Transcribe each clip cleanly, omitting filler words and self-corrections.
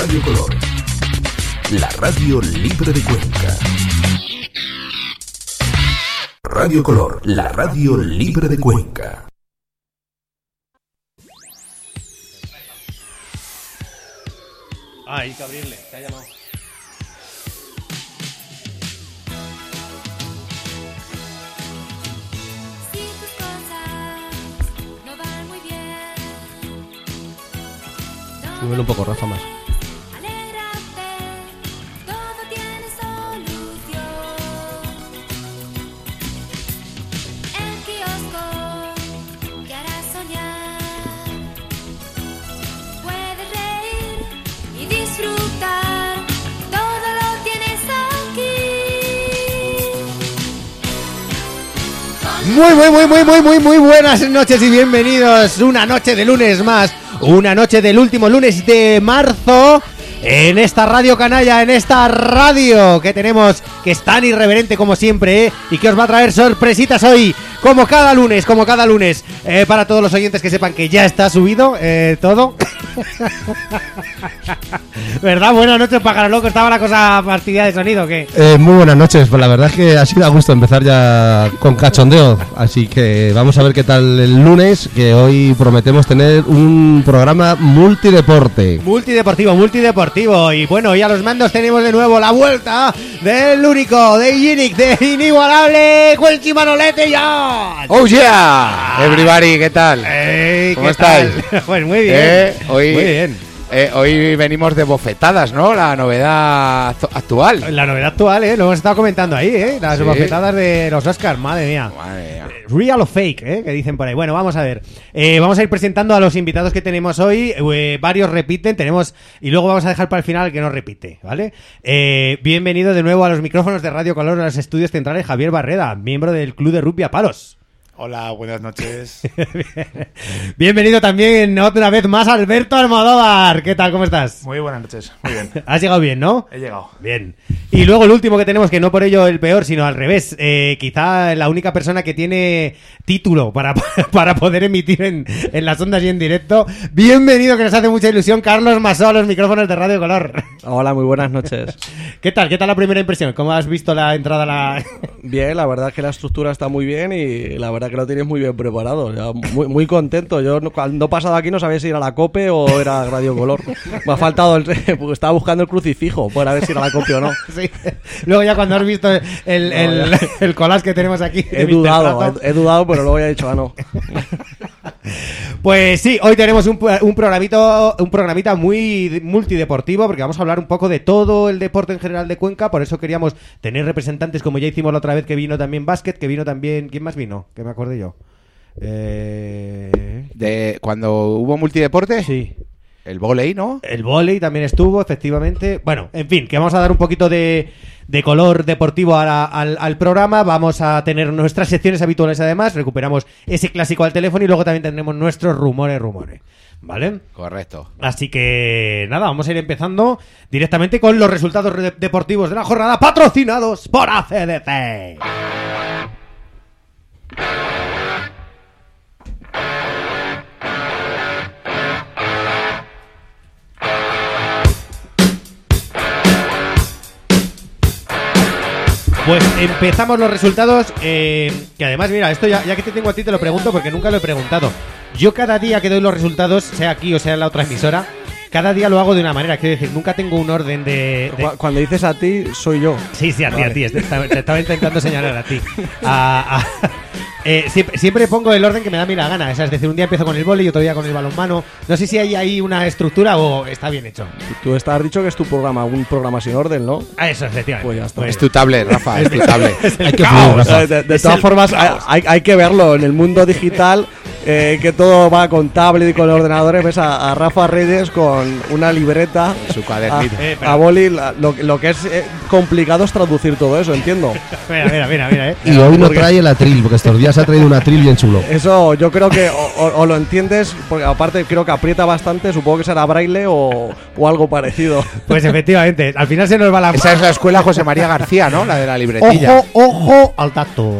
Radio Color, la radio libre de Cuenca. Radio Color, la radio libre de Cuenca. Hay que abrirle, te ha llamado. Si tus cosas no van muy bien, Súbelo un poco, Rafa, más. alégrate, todo tiene solución. El kiosco te hará soñar, puedes reír y disfrutar, todo lo tienes aquí. Muy buenas noches y bienvenidos una noche de lunes más, una noche del último lunes de marzo en esta radio canalla, en esta radio que tenemos, que es tan irreverente como siempre, y que os va a traer sorpresitas hoy, como cada lunes, para todos los oyentes que sepan que ya está subido todo. ¿Verdad? Buenas noches, pájaro loco. ¿Estaba la cosa partida de sonido o qué? Muy buenas noches, pues la verdad es que ha sido a gusto empezar ya con cachondeo, así que vamos a ver qué tal el lunes, que hoy prometemos tener un programa multideporte. Multideportivo. Y bueno, hoy a los mandos tenemos de nuevo la vuelta del único, de Ginic, de inigualable Cuelchi Manolete John. ¡Oh yeah! Everybody, ¿qué tal? ¿Cómo estáis? Pues muy bien. Hoy, muy bien. Hoy venimos de bofetadas, ¿no? La novedad actual. La novedad actual, lo hemos estado comentando ahí, las Sí. bofetadas de los Oscars, madre mía. Real o fake, que dicen por ahí. Bueno, vamos a ver. Vamos a ir presentando a los invitados que tenemos hoy. Varios repiten, y luego vamos a dejar para el final el que no repite, ¿vale? Bienvenido de nuevo a los micrófonos de Radio Color, a los estudios centrales, Javier Barreda, miembro del Club de Rugby a Palos. Hola, buenas noches. Bienvenido también otra vez más Alberto Almodóvar. ¿Qué tal? ¿Cómo estás? Muy buenas noches, muy bien. Has llegado bien, ¿no? He llegado. Bien. Y luego el último que tenemos, que no por ello el peor, sino al revés. Quizá la única persona que tiene título para poder emitir en las ondas y en directo. Bienvenido, que nos hace mucha ilusión, Carlos Masó, a los micrófonos de Radio Color. Hola, muy buenas noches. ¿Qué tal? ¿Qué tal la primera impresión? ¿Cómo has visto la entrada Bien, la verdad es que la estructura está muy bien y la verdad que lo tienes muy bien preparado. Ya, muy contento. Yo cuando he pasado aquí no sabía si era la COPE o era Radio Color. Me ha faltado porque estaba buscando el crucifijo para ver si era la COPE o no. Sí. Luego ya cuando has visto el collage que tenemos aquí. He dudado, pero luego ya he dicho, no. Pues sí, hoy tenemos un programita muy multideportivo, porque vamos a hablar un poco de todo el deporte en general de Cuenca. Por eso queríamos tener representantes, como ya hicimos la otra vez, que vino también básquet, que vino también... ¿Quién más vino? Que me acordé yo. De cuando hubo multideporte, Sí. el vóley, ¿no? El vóley también estuvo, efectivamente. Bueno, en fin, que vamos a dar un poquito de color deportivo al programa. Vamos a tener nuestras secciones habituales, además. Recuperamos ese clásico al teléfono y luego también tendremos nuestros rumores. ¿Vale? Correcto. Así que nada, vamos a ir empezando directamente con los resultados deportivos de la jornada, patrocinados por ACDC. Pues empezamos los resultados, que además, mira, esto ya que te tengo a ti te lo pregunto porque nunca lo he preguntado. Yo cada día que doy los resultados, sea aquí o sea en la otra emisora, cada día lo hago de una manera, quiero decir, nunca tengo un orden de... Cuando dices a ti, soy yo. Sí, a ti, Vale. a ti, te estaba intentando señalar a ti. Siempre pongo el orden que me da a mí la gana, es decir, un día empiezo con el vóley y otro día con el balonmano. No sé si hay ahí una estructura o está bien hecho. Tú has dicho que es tu programa, un programa sin orden, ¿no? Eso, efectivamente. Pues ya está. Es tu tablet, Rafa, es tu tablet. Hay que fluir, Rafa. De todas formas, hay que verlo en el mundo digital, que todo va con tablet y con ordenadores. Ves a Rafa Reyes con una libreta, Su cuadernito. a boli. Lo que es complicado es traducir todo eso, entiendo. Mira. Y hoy no trae el atril, porque estos días ha traído un atril bien chulo. Eso yo creo que o lo entiendes, porque aparte creo que aprieta bastante, supongo que será braille o algo parecido. Pues efectivamente, al final se nos va la... Esa es la escuela José María García, ¿no? La de la libretilla. Ojo al tacto.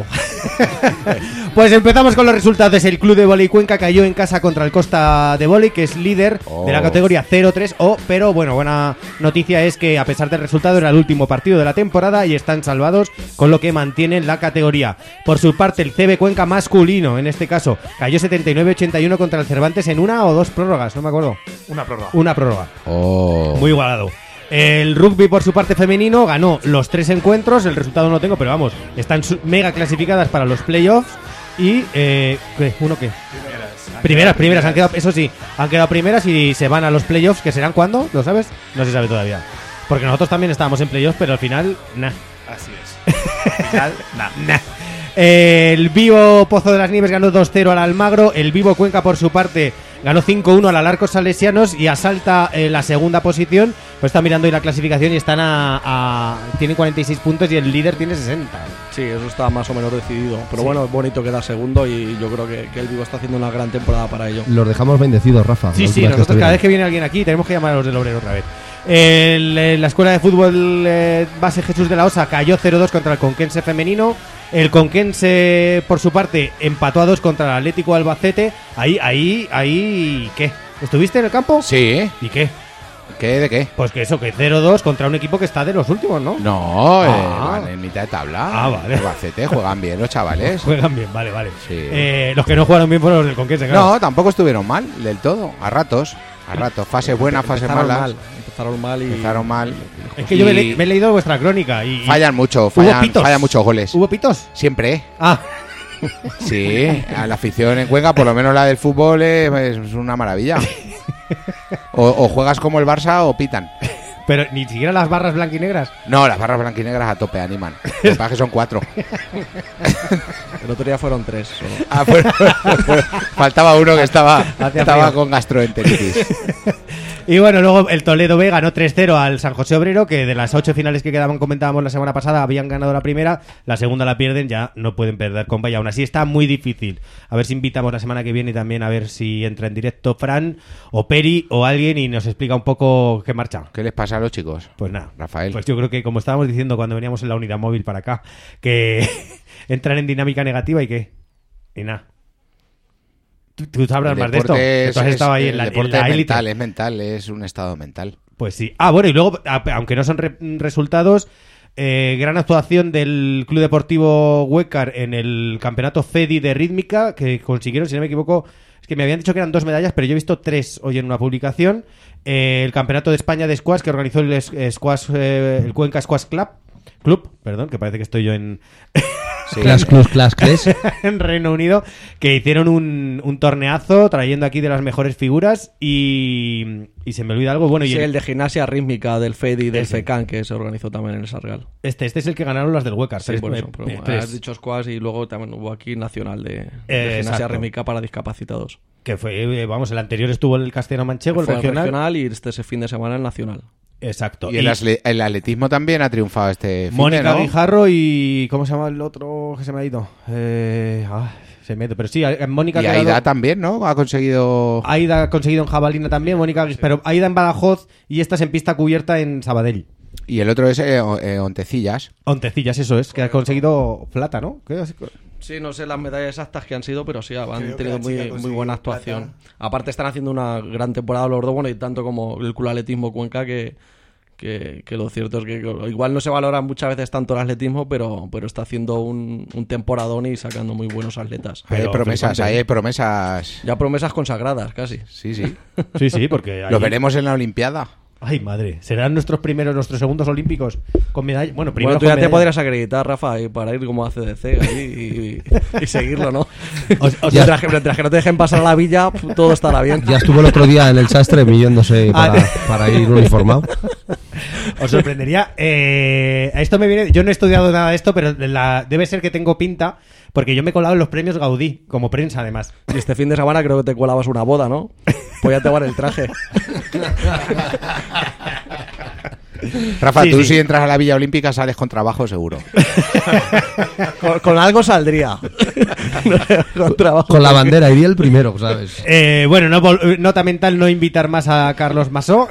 Pues empezamos con los resultados. El Club de Vóley Cuenca cayó en casa contra el Costa de Vóley, que es líder de la categoría 0-3. Pero bueno, buena noticia es que a pesar del resultado era el último partido de la temporada y están salvados, con lo que mantienen la categoría. Por su parte, el CB Cuenca masculino, en este caso, cayó 79-81 contra el Cervantes en una o dos prórrogas, no me acuerdo. Una prórroga. Una prórroga. Oh. Muy igualado. El rugby, por su parte femenino, ganó los 3 encuentros. El resultado no lo tengo, pero vamos, están mega clasificadas para los playoffs. Y, ¿qué? ¿Uno qué? Primeras, han quedado, eso sí, han quedado primeras y se van a los playoffs, que serán ¿cuándo? ¿Lo sabes? No se sabe todavía. Porque nosotros también estábamos en playoffs, pero al final, nah. Así es. Al final, Nah. El Vivo Pozo de las Nieves ganó 2-0 al Almagro. El Vivo Cuenca, por su parte, ganó 5-1 al Alarcos Salesianos y asalta la segunda posición. Pues está mirando hoy la clasificación y están tienen 46 puntos y el líder tiene 60. Sí, eso está más o menos decidido. Pero bueno, es bonito quedar segundo y yo creo que el Vivo está haciendo una gran temporada para ello. Los dejamos bendecidos, Rafa. Sí, la sí, última vez que nosotros cada estuvieron. vez que viene alguien aquí tenemos que llamar a los del Obrero otra vez. La escuela de fútbol base Jesús de la Osa cayó 0-2 contra el Conquense femenino. El Conquense, por su parte, empató a 2 contra el Atlético Albacete. Ahí, ¿qué? ¿Estuviste en el campo? Sí. ¿Y qué? ¿Qué? ¿De qué? Pues que eso, que 0-2 contra un equipo que está de los últimos, ¿no? No, Ah. van en mitad de tabla. Ah, vale. Albacete, juegan bien los chavales. Juegan bien, vale. Sí. Los que no jugaron bien fueron los del Conquense, claro. No, tampoco estuvieron mal del todo. A ratos. Fase buena, fase malas. Empezaron mal y... Empezaron mal. Es que yo me Y he leído vuestra crónica y fallan mucho, ¿Hubo pitos? fallan muchos goles. ¿Hubo pitos? Siempre, ¿eh? Ah, Sí, a la afición en Cuenca, por lo menos la del fútbol, es una maravilla. O juegas como el Barça o pitan. pero ni siquiera las barras blanquinegras. No, las barras blanquinegras a tope animan. Lo que pasa es que son 4. El otro día fueron 3 solo. Ah, faltaba uno que estaba Hacía frío. con gastroenteritis. Y bueno, luego el Toledo B ganó 3-0 al San José Obrero, que de las 8 finales que quedaban, comentábamos la semana pasada, habían ganado la primera, la segunda la pierden, ya no pueden perder, compa, y aún así está muy difícil. A ver si invitamos la semana que viene también a ver si entra en directo Fran o Peri o alguien y nos explica un poco qué marcha. ¿Qué les pasa a los chicos? Pues nada, Rafael. Pues yo creo que como estábamos diciendo cuando veníamos en la unidad móvil para acá, que entran en dinámica negativa y qué. Y nada. Tú sabrás El más de esto. deporte Que tú has estado ahí en la deporte élite. es mental, es un estado mental. Pues sí. Ah, bueno, y luego, aunque no son resultados, gran actuación del Club Deportivo Huécar en el campeonato FEDI de rítmica, que consiguieron, si no me equivoco, es que me habían dicho que eran 2 medallas, pero yo he visto 3 hoy en una publicación. El campeonato de España de squash, que organizó el squash, el Cuenca Squash Club, perdón, que parece que estoy yo en... Sí. Class. en Reino Unido, que hicieron un torneazo trayendo aquí de las mejores figuras y se me olvida algo. Bueno, Sí, y el de gimnasia rítmica del FEDI y del Ese. FECAN, que se organizó también en el Sargal. este es el que ganaron las del Huécar. Sí, por eso. Pero tres. has dicho squash y luego también hubo aquí nacional de Exacto. gimnasia rítmica para discapacitados. Que fue, vamos, el anterior estuvo el Castellano Manchego, el Fue regional. y ese fin de semana el nacional. Exacto. Y el atletismo también ha triunfado este fin Mónica de, ¿no? Guijarro y... ¿Cómo se llama el otro que se me ha ido? Se me ha ido. Pero sí, Mónica Y ha quedado- Aida también, ¿no? Ha conseguido... Aida ha conseguido en jabalina también, Mónica, pero Aida en Badajoz y esta es en pista cubierta en Sabadell. Y el otro es Ontecillas. Ontecillas, eso es, que ha conseguido plata, ¿no? ¿Qué? Sí, no sé las medallas exactas que han sido, pero sí, han Creo que tenido la chica muy consiguió buena actuación. plata. Aparte están haciendo una gran temporada los dos, bueno, y tanto como el Club Atletismo Cuenca, que lo cierto es que igual no se valora muchas veces tanto el atletismo, pero está haciendo un temporadón y sacando muy buenos atletas. Pero Hay promesas. Ya promesas consagradas, casi. Sí, sí. Sí, porque... Lo veremos en la Olimpiada. Ay, madre. ¿Serán nuestros segundos olímpicos con medalla? Bueno, primero Bueno, tú con ya te medalla. podrías acreditar, Rafa, para ir como ACDC allí y seguirlo, ¿no? Os- Mientras que no te dejen pasar a la villa, todo estará bien. Ya estuvo el otro día en el sastre midiéndose para ir uniformado. Os sorprendería. A esto me viene. Yo no he estudiado nada de esto, pero debe ser que tengo pinta, porque yo me he colado en los premios Gaudí, como prensa además. Y este fin de semana creo que te colabas una boda, ¿no? Pues ya te van el traje. Rafa, Sí, tú sí. si entras a la Villa Olímpica sales con trabajo seguro. Con algo saldría. Con trabajo. Con la bandera, iría el primero, ¿sabes? Bueno, nota mental, no invitar más a Carlos Masó.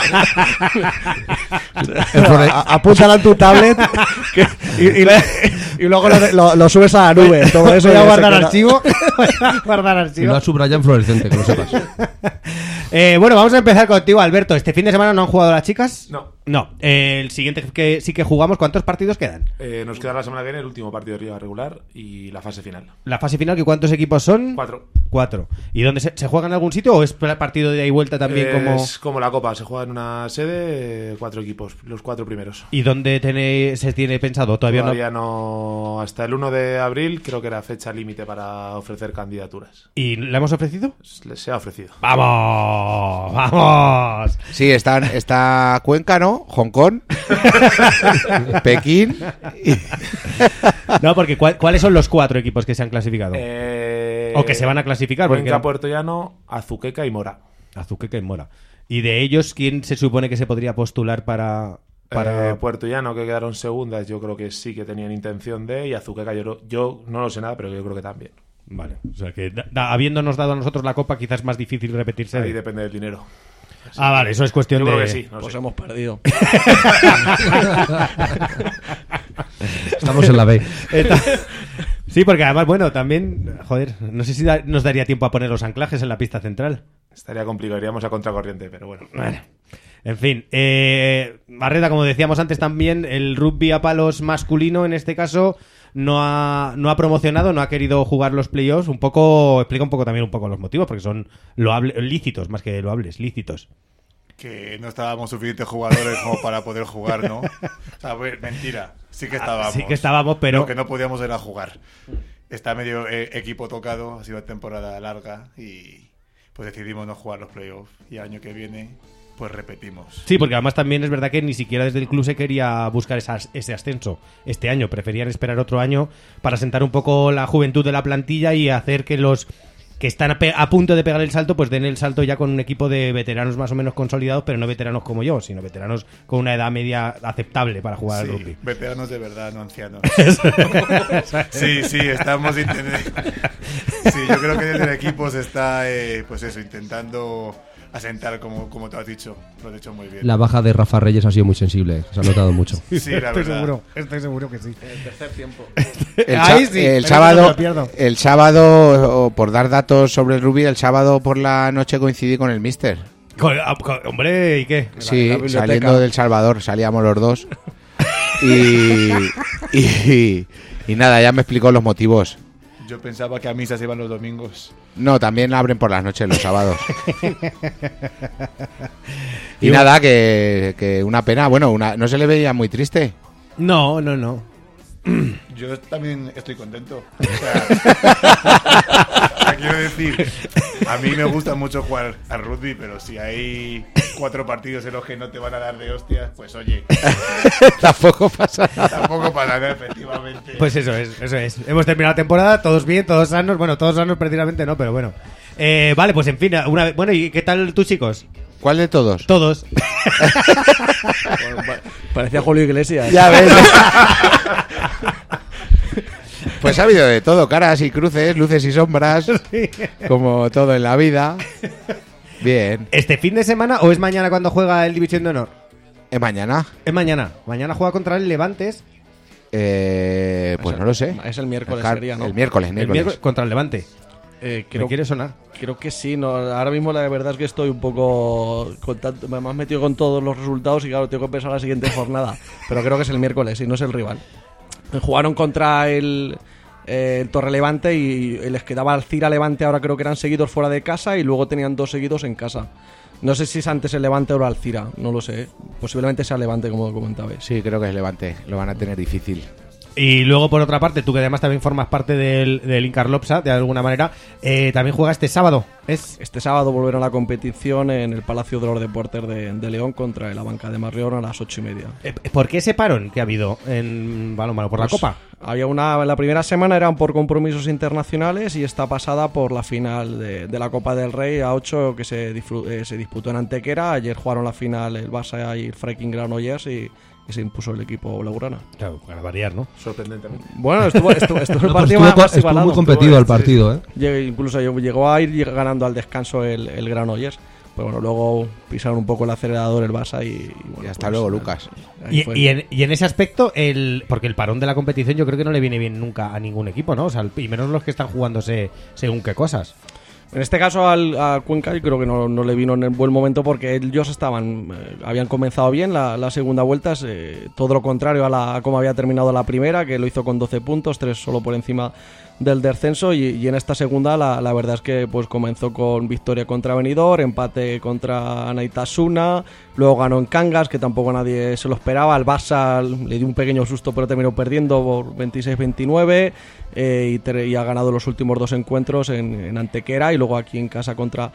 Apúntala en tu tablet. Y luego lo subes a la nube. Todo eso Voy a ya se guardar queda. archivo. Voy a guardar Y archivo. lo ha subrayado en fluorescente, que lo sepas. Bueno, vamos a empezar contigo, Alberto. ¿Este fin de semana no han jugado las chicas? No. No. El siguiente que sí que jugamos, ¿cuántos partidos quedan? Nos queda la semana que viene el último partido de liga regular y la fase final. La fase final, ¿que cuántos equipos son? 4. 4. ¿Y dónde se juega en algún sitio o es partido de ida y vuelta también como...? Es como la Copa, se juega en una sede, 4 equipos, los 4 primeros. ¿Y dónde se tiene pensado? Todavía no. Hasta el 1 de abril creo que era fecha límite para ofrecer candidaturas. ¿Y la hemos ofrecido? Se ha ofrecido. ¡Vamos! ¡Vamos! Sí, está Cuenca, ¿no? Hong Kong, Pekín. No, porque ¿cuáles son los 4 equipos que se han clasificado? O que se van a clasificar. Cuenca, Porque Puerto Llano, Azuqueca y Mora. Azuqueca y Mora. ¿Y de ellos quién se supone que se podría postular para Puerto Llano, que quedaron segundas, yo creo que sí que tenían intención de, y Azuqueca yo no lo sé nada, pero yo creo que también. Vale, o sea que habiéndonos dado a nosotros la copa, quizás es más difícil repetirse. Ahí depende del dinero. Ah, vale, eso es cuestión Yo de... creo que sí, no Pues sé. hemos perdido. Estamos en la B. Sí, porque además, bueno, también, joder, no sé si nos daría tiempo a poner los anclajes en la pista central. Estaría complicado, iríamos a contracorriente, pero bueno. Bueno, en fin, Barreda, como decíamos antes también, el rugby a palos masculino, en este caso, no ha promocionado, no ha querido jugar los playoffs. Explica un poco también un poco los motivos, porque son lícitos, más que loables, lícitos. Que no estábamos suficientes jugadores como para poder jugar, ¿no? A ver, mentira. Sí que estábamos. Sí que estábamos, pero... Lo que no podíamos era jugar. Está medio equipo tocado, ha sido una temporada larga y pues decidimos no jugar los playoffs. Y el año que viene, pues repetimos. Sí, porque además también es verdad que ni siquiera desde el club se quería buscar ese ascenso este año. Preferían esperar otro año para sentar un poco la juventud de la plantilla y hacer que los que están a punto de pegar el salto, pues den el salto ya con un equipo de veteranos más o menos consolidados, pero no veteranos como yo, sino veteranos con una edad media aceptable para jugar al rugby. Veteranos de verdad, no ancianos. Sí, estamos intentando... Sí, yo creo que desde el equipo se está, pues eso, intentando asentar, como tú has dicho. Lo has dicho muy bien. La baja de Rafa Reyes ha sido muy sensible, se ha notado mucho. Sí, la verdad. Estoy seguro que sí. El tercer tiempo. Ahí sí, el pero eso no me sábado, lo pierdo. el sábado, por dar datos sobre el rugby, el sábado por la noche coincidí con el míster. Hombre, ¿y qué? Sí, la biblioteca. saliendo del Salvador, salíamos los dos. Y nada, ya me explicó los motivos. Yo pensaba que a misa se iban los domingos. No, también abren por las noches los sábados. Y nada, que una pena. Bueno, no se le veía muy triste. No. Yo también estoy contento. O sea, quiero decir, a mí me gusta mucho jugar al rugby, pero si hay 4 partidos en los que no te van a dar de hostias, pues oye, Tampoco pasa nada. tampoco pasa nada, efectivamente. Pues eso es. Hemos terminado la temporada, todos bien, todos sanos. Bueno, todos sanos precisamente no, pero bueno. Vale, pues en fin, bueno, ¿y qué tal tus chicos? ¿Cuál de todos? Todos. Parecía Julio Iglesias. Ya ves. Pues ha habido de todo, caras y cruces, luces y sombras, como todo en la vida. Bien. ¿Este fin de semana o es mañana cuando juega el División de Honor? ¿Es mañana? Es mañana. Mañana juega contra el Levantes. Pues no lo sé. Es el miércoles, sería, ¿no? El miércoles. El miércoles contra el Levante. ¿Me Creo, quiere sonar? creo que sí. No, ahora mismo la verdad es que estoy un poco... me has metido con todos los resultados y claro, tengo que pensar la siguiente jornada. Pero creo que es el miércoles y no es el rival. Jugaron contra el Torrelevante y les quedaba Alcira Levante, ahora creo que eran seguidos fuera de casa y luego tenían 2 seguidos en casa. No sé si es antes el Levante o el Alcira, no lo sé. Posiblemente sea Levante, como comentabais. Sí, creo que es Levante. Lo van a tener difícil. Y luego, por otra parte, tú que además también formas parte del Incarlopsa, de alguna manera, también juega este sábado. Este sábado volverá a la competición en el Palacio de los Deportes de León contra la Banca de Marrión a las 8:30. ¿Por qué ese parón que ha habido en balonmano? ¿Por la Copa? Había la primera semana eran por compromisos internacionales y esta pasada por la final de la Copa del Rey a 8 que se disputó en Antequera. Ayer jugaron la final el Barça y el Freaking Granollers y se impuso el equipo blaugrana. Claro, para variar, ¿no? Sorprendentemente. Bueno, estuvo el No, partido pues más estuvo igualado. muy competido el partido, ¿eh? Incluso llegó a ir ganando al descanso el Granollers. Pero bueno, luego pisaron un poco el acelerador el Barça y bueno, Y hasta luego, Lucas. ahí fue. Y en ese aspecto, porque el parón de la competición yo creo que no le viene bien nunca a ningún equipo, ¿no? O sea, y menos los que están jugándose según qué cosas. En este caso a Cuenca yo creo que no le vino en el buen momento porque ellos habían comenzado bien la segunda vuelta, todo lo contrario a cómo había terminado la primera, que lo hizo con 12 puntos, 3 solo por encima del descenso, y en esta segunda la verdad es que pues comenzó con victoria contra Benidorm, empate contra Anaitasuna, luego ganó en Cangas, que tampoco nadie se lo esperaba, al Barça le dio un pequeño susto pero terminó perdiendo por 26-29, y ha ganado los últimos 2 encuentros en Antequera y luego aquí en casa contra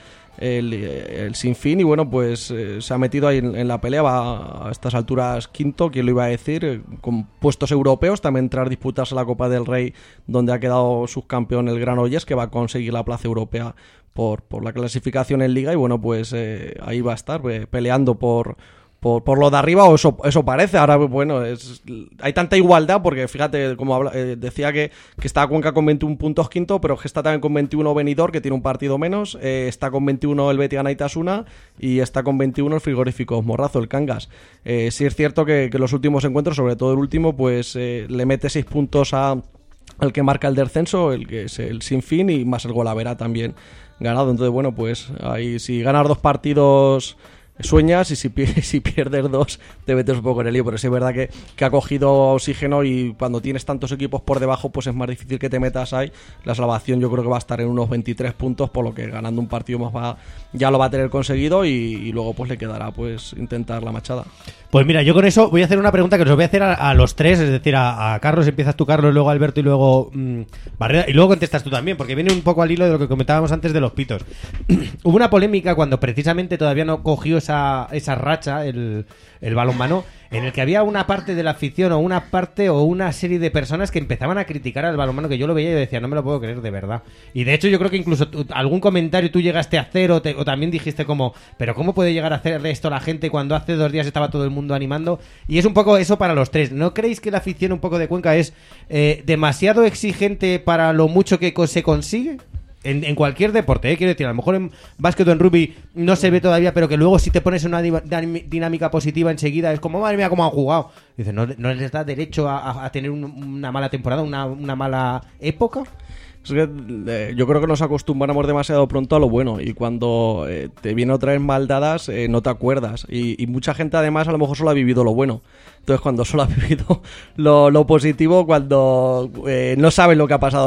el Sinfín, y bueno, pues se ha metido ahí en la pelea, va a estas alturas quinto, ¿quién lo iba a decir? Con puestos europeos, también tras disputarse la Copa del Rey, donde ha quedado subcampeón el Granollers, que va a conseguir la plaza europea por la clasificación en Liga, y bueno, pues ahí va a estar peleando por lo de arriba, o eso parece. Ahora, bueno, hay tanta igualdad, porque fíjate, como decía que está Cuenca con 21 puntos quinto, pero que está también con 21 Benidorm, que tiene un partido menos, está con 21 el Betis Anaitasuna y está con 21 el Frigorífico Morrazo, el Cangas. Sí es cierto que los últimos encuentros, sobre todo el último, pues le mete 6 puntos al que marca el descenso, el que es el Sinfín, y más el Golavera también ganado. Entonces, bueno, pues ahí si ganas 2 partidos sueñas, y si pierdes 2 te metes un poco en el lío, pero sí es verdad que ha cogido oxígeno, y cuando tienes tantos equipos por debajo pues es más difícil que te metas ahí. La salvación yo creo que va a estar en unos 23 puntos, por lo que ganando un partido más ya lo va a tener conseguido, y luego pues le quedará pues intentar la machada. Pues mira, yo con eso voy a hacer una pregunta que os voy a hacer a los tres, es decir, a Carlos, empiezas tú, Carlos, luego Alberto y luego Barreda, y luego contestas tú también, porque viene un poco al hilo de lo que comentábamos antes de los pitos. Hubo una polémica cuando precisamente todavía no cogió esa racha el balonmano, en el que había una parte de la afición o una serie de personas que empezaban a criticar al balonmano, que yo lo veía y decía, no me lo puedo creer de verdad. Y de hecho yo creo que incluso algún comentario tú llegaste a hacer o también dijiste como, pero ¿cómo puede llegar a hacer esto la gente cuando hace 2 días estaba todo el mundo animando? Y es un poco eso para los tres. ¿No creéis que la afición un poco de Cuenca es demasiado exigente para lo mucho que se consigue? En cualquier deporte, quiero decir, a lo mejor en básquet o en rugby no se ve todavía, pero que luego si te pones en una dinámica positiva enseguida es como, madre mía, cómo han jugado. Dices, ¿no les da derecho a tener una mala temporada, una mala época? Es que yo creo que nos acostumbramos demasiado pronto a lo bueno, y cuando te viene otra vez mal dadas no te acuerdas, y mucha gente además a lo mejor solo ha vivido lo bueno. Entonces cuando solo ha vivido lo positivo, cuando no sabes lo que ha pasado,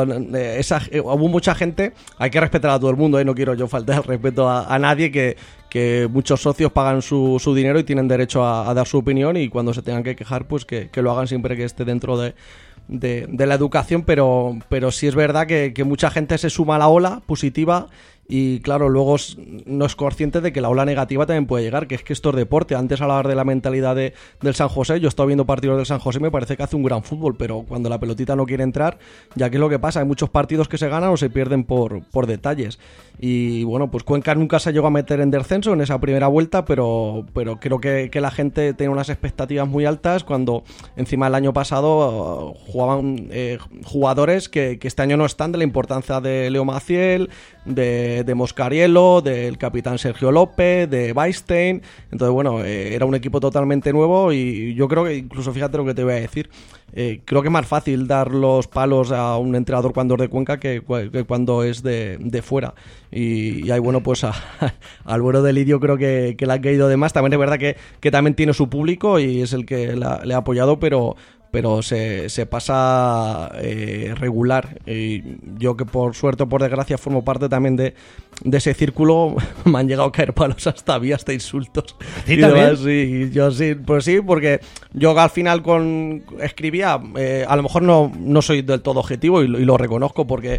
hubo mucha gente, hay que respetar a todo el mundo, no quiero yo faltar el respeto a nadie, que muchos socios pagan su dinero y tienen derecho a dar su opinión, y cuando se tengan que quejar pues que lo hagan siempre que esté dentro de la educación, pero sí es verdad que mucha gente se suma a la ola positiva, y claro, luego no es consciente de que la ola negativa también puede llegar, que es que esto es deporte. Antes hablabas de la mentalidad del San José, yo he estado viendo partidos del San José y me parece que hace un gran fútbol, pero cuando la pelotita no quiere entrar, ya que es lo que pasa, hay muchos partidos que se ganan o se pierden por detalles. Y bueno, pues Cuenca nunca se llegó a meter en descenso en esa primera vuelta, pero creo que la gente tenía unas expectativas muy altas, cuando encima el año pasado jugaban jugadores que este año no están, de la importancia de Leo Maciel, de Moscariello, del capitán Sergio López, de Weinstein. Entonces bueno, era un equipo totalmente nuevo, y yo creo que incluso, fíjate lo que te voy a decir, creo que es más fácil dar los palos a un entrenador cuando es de Cuenca que cuando es de fuera. Y ahí bueno, pues al bueno de Lidio creo que le han caído de más. También es verdad que también tiene su público y es el que le ha apoyado, pero se pasa regular. Y yo, que por suerte o por desgracia formo parte también de ese círculo, me han llegado a caer palos hasta a mí, hasta insultos. ¿Sí, también? Sí, yo sí, pues sí, porque yo al final escribía, a lo mejor no soy del todo objetivo, y lo reconozco, porque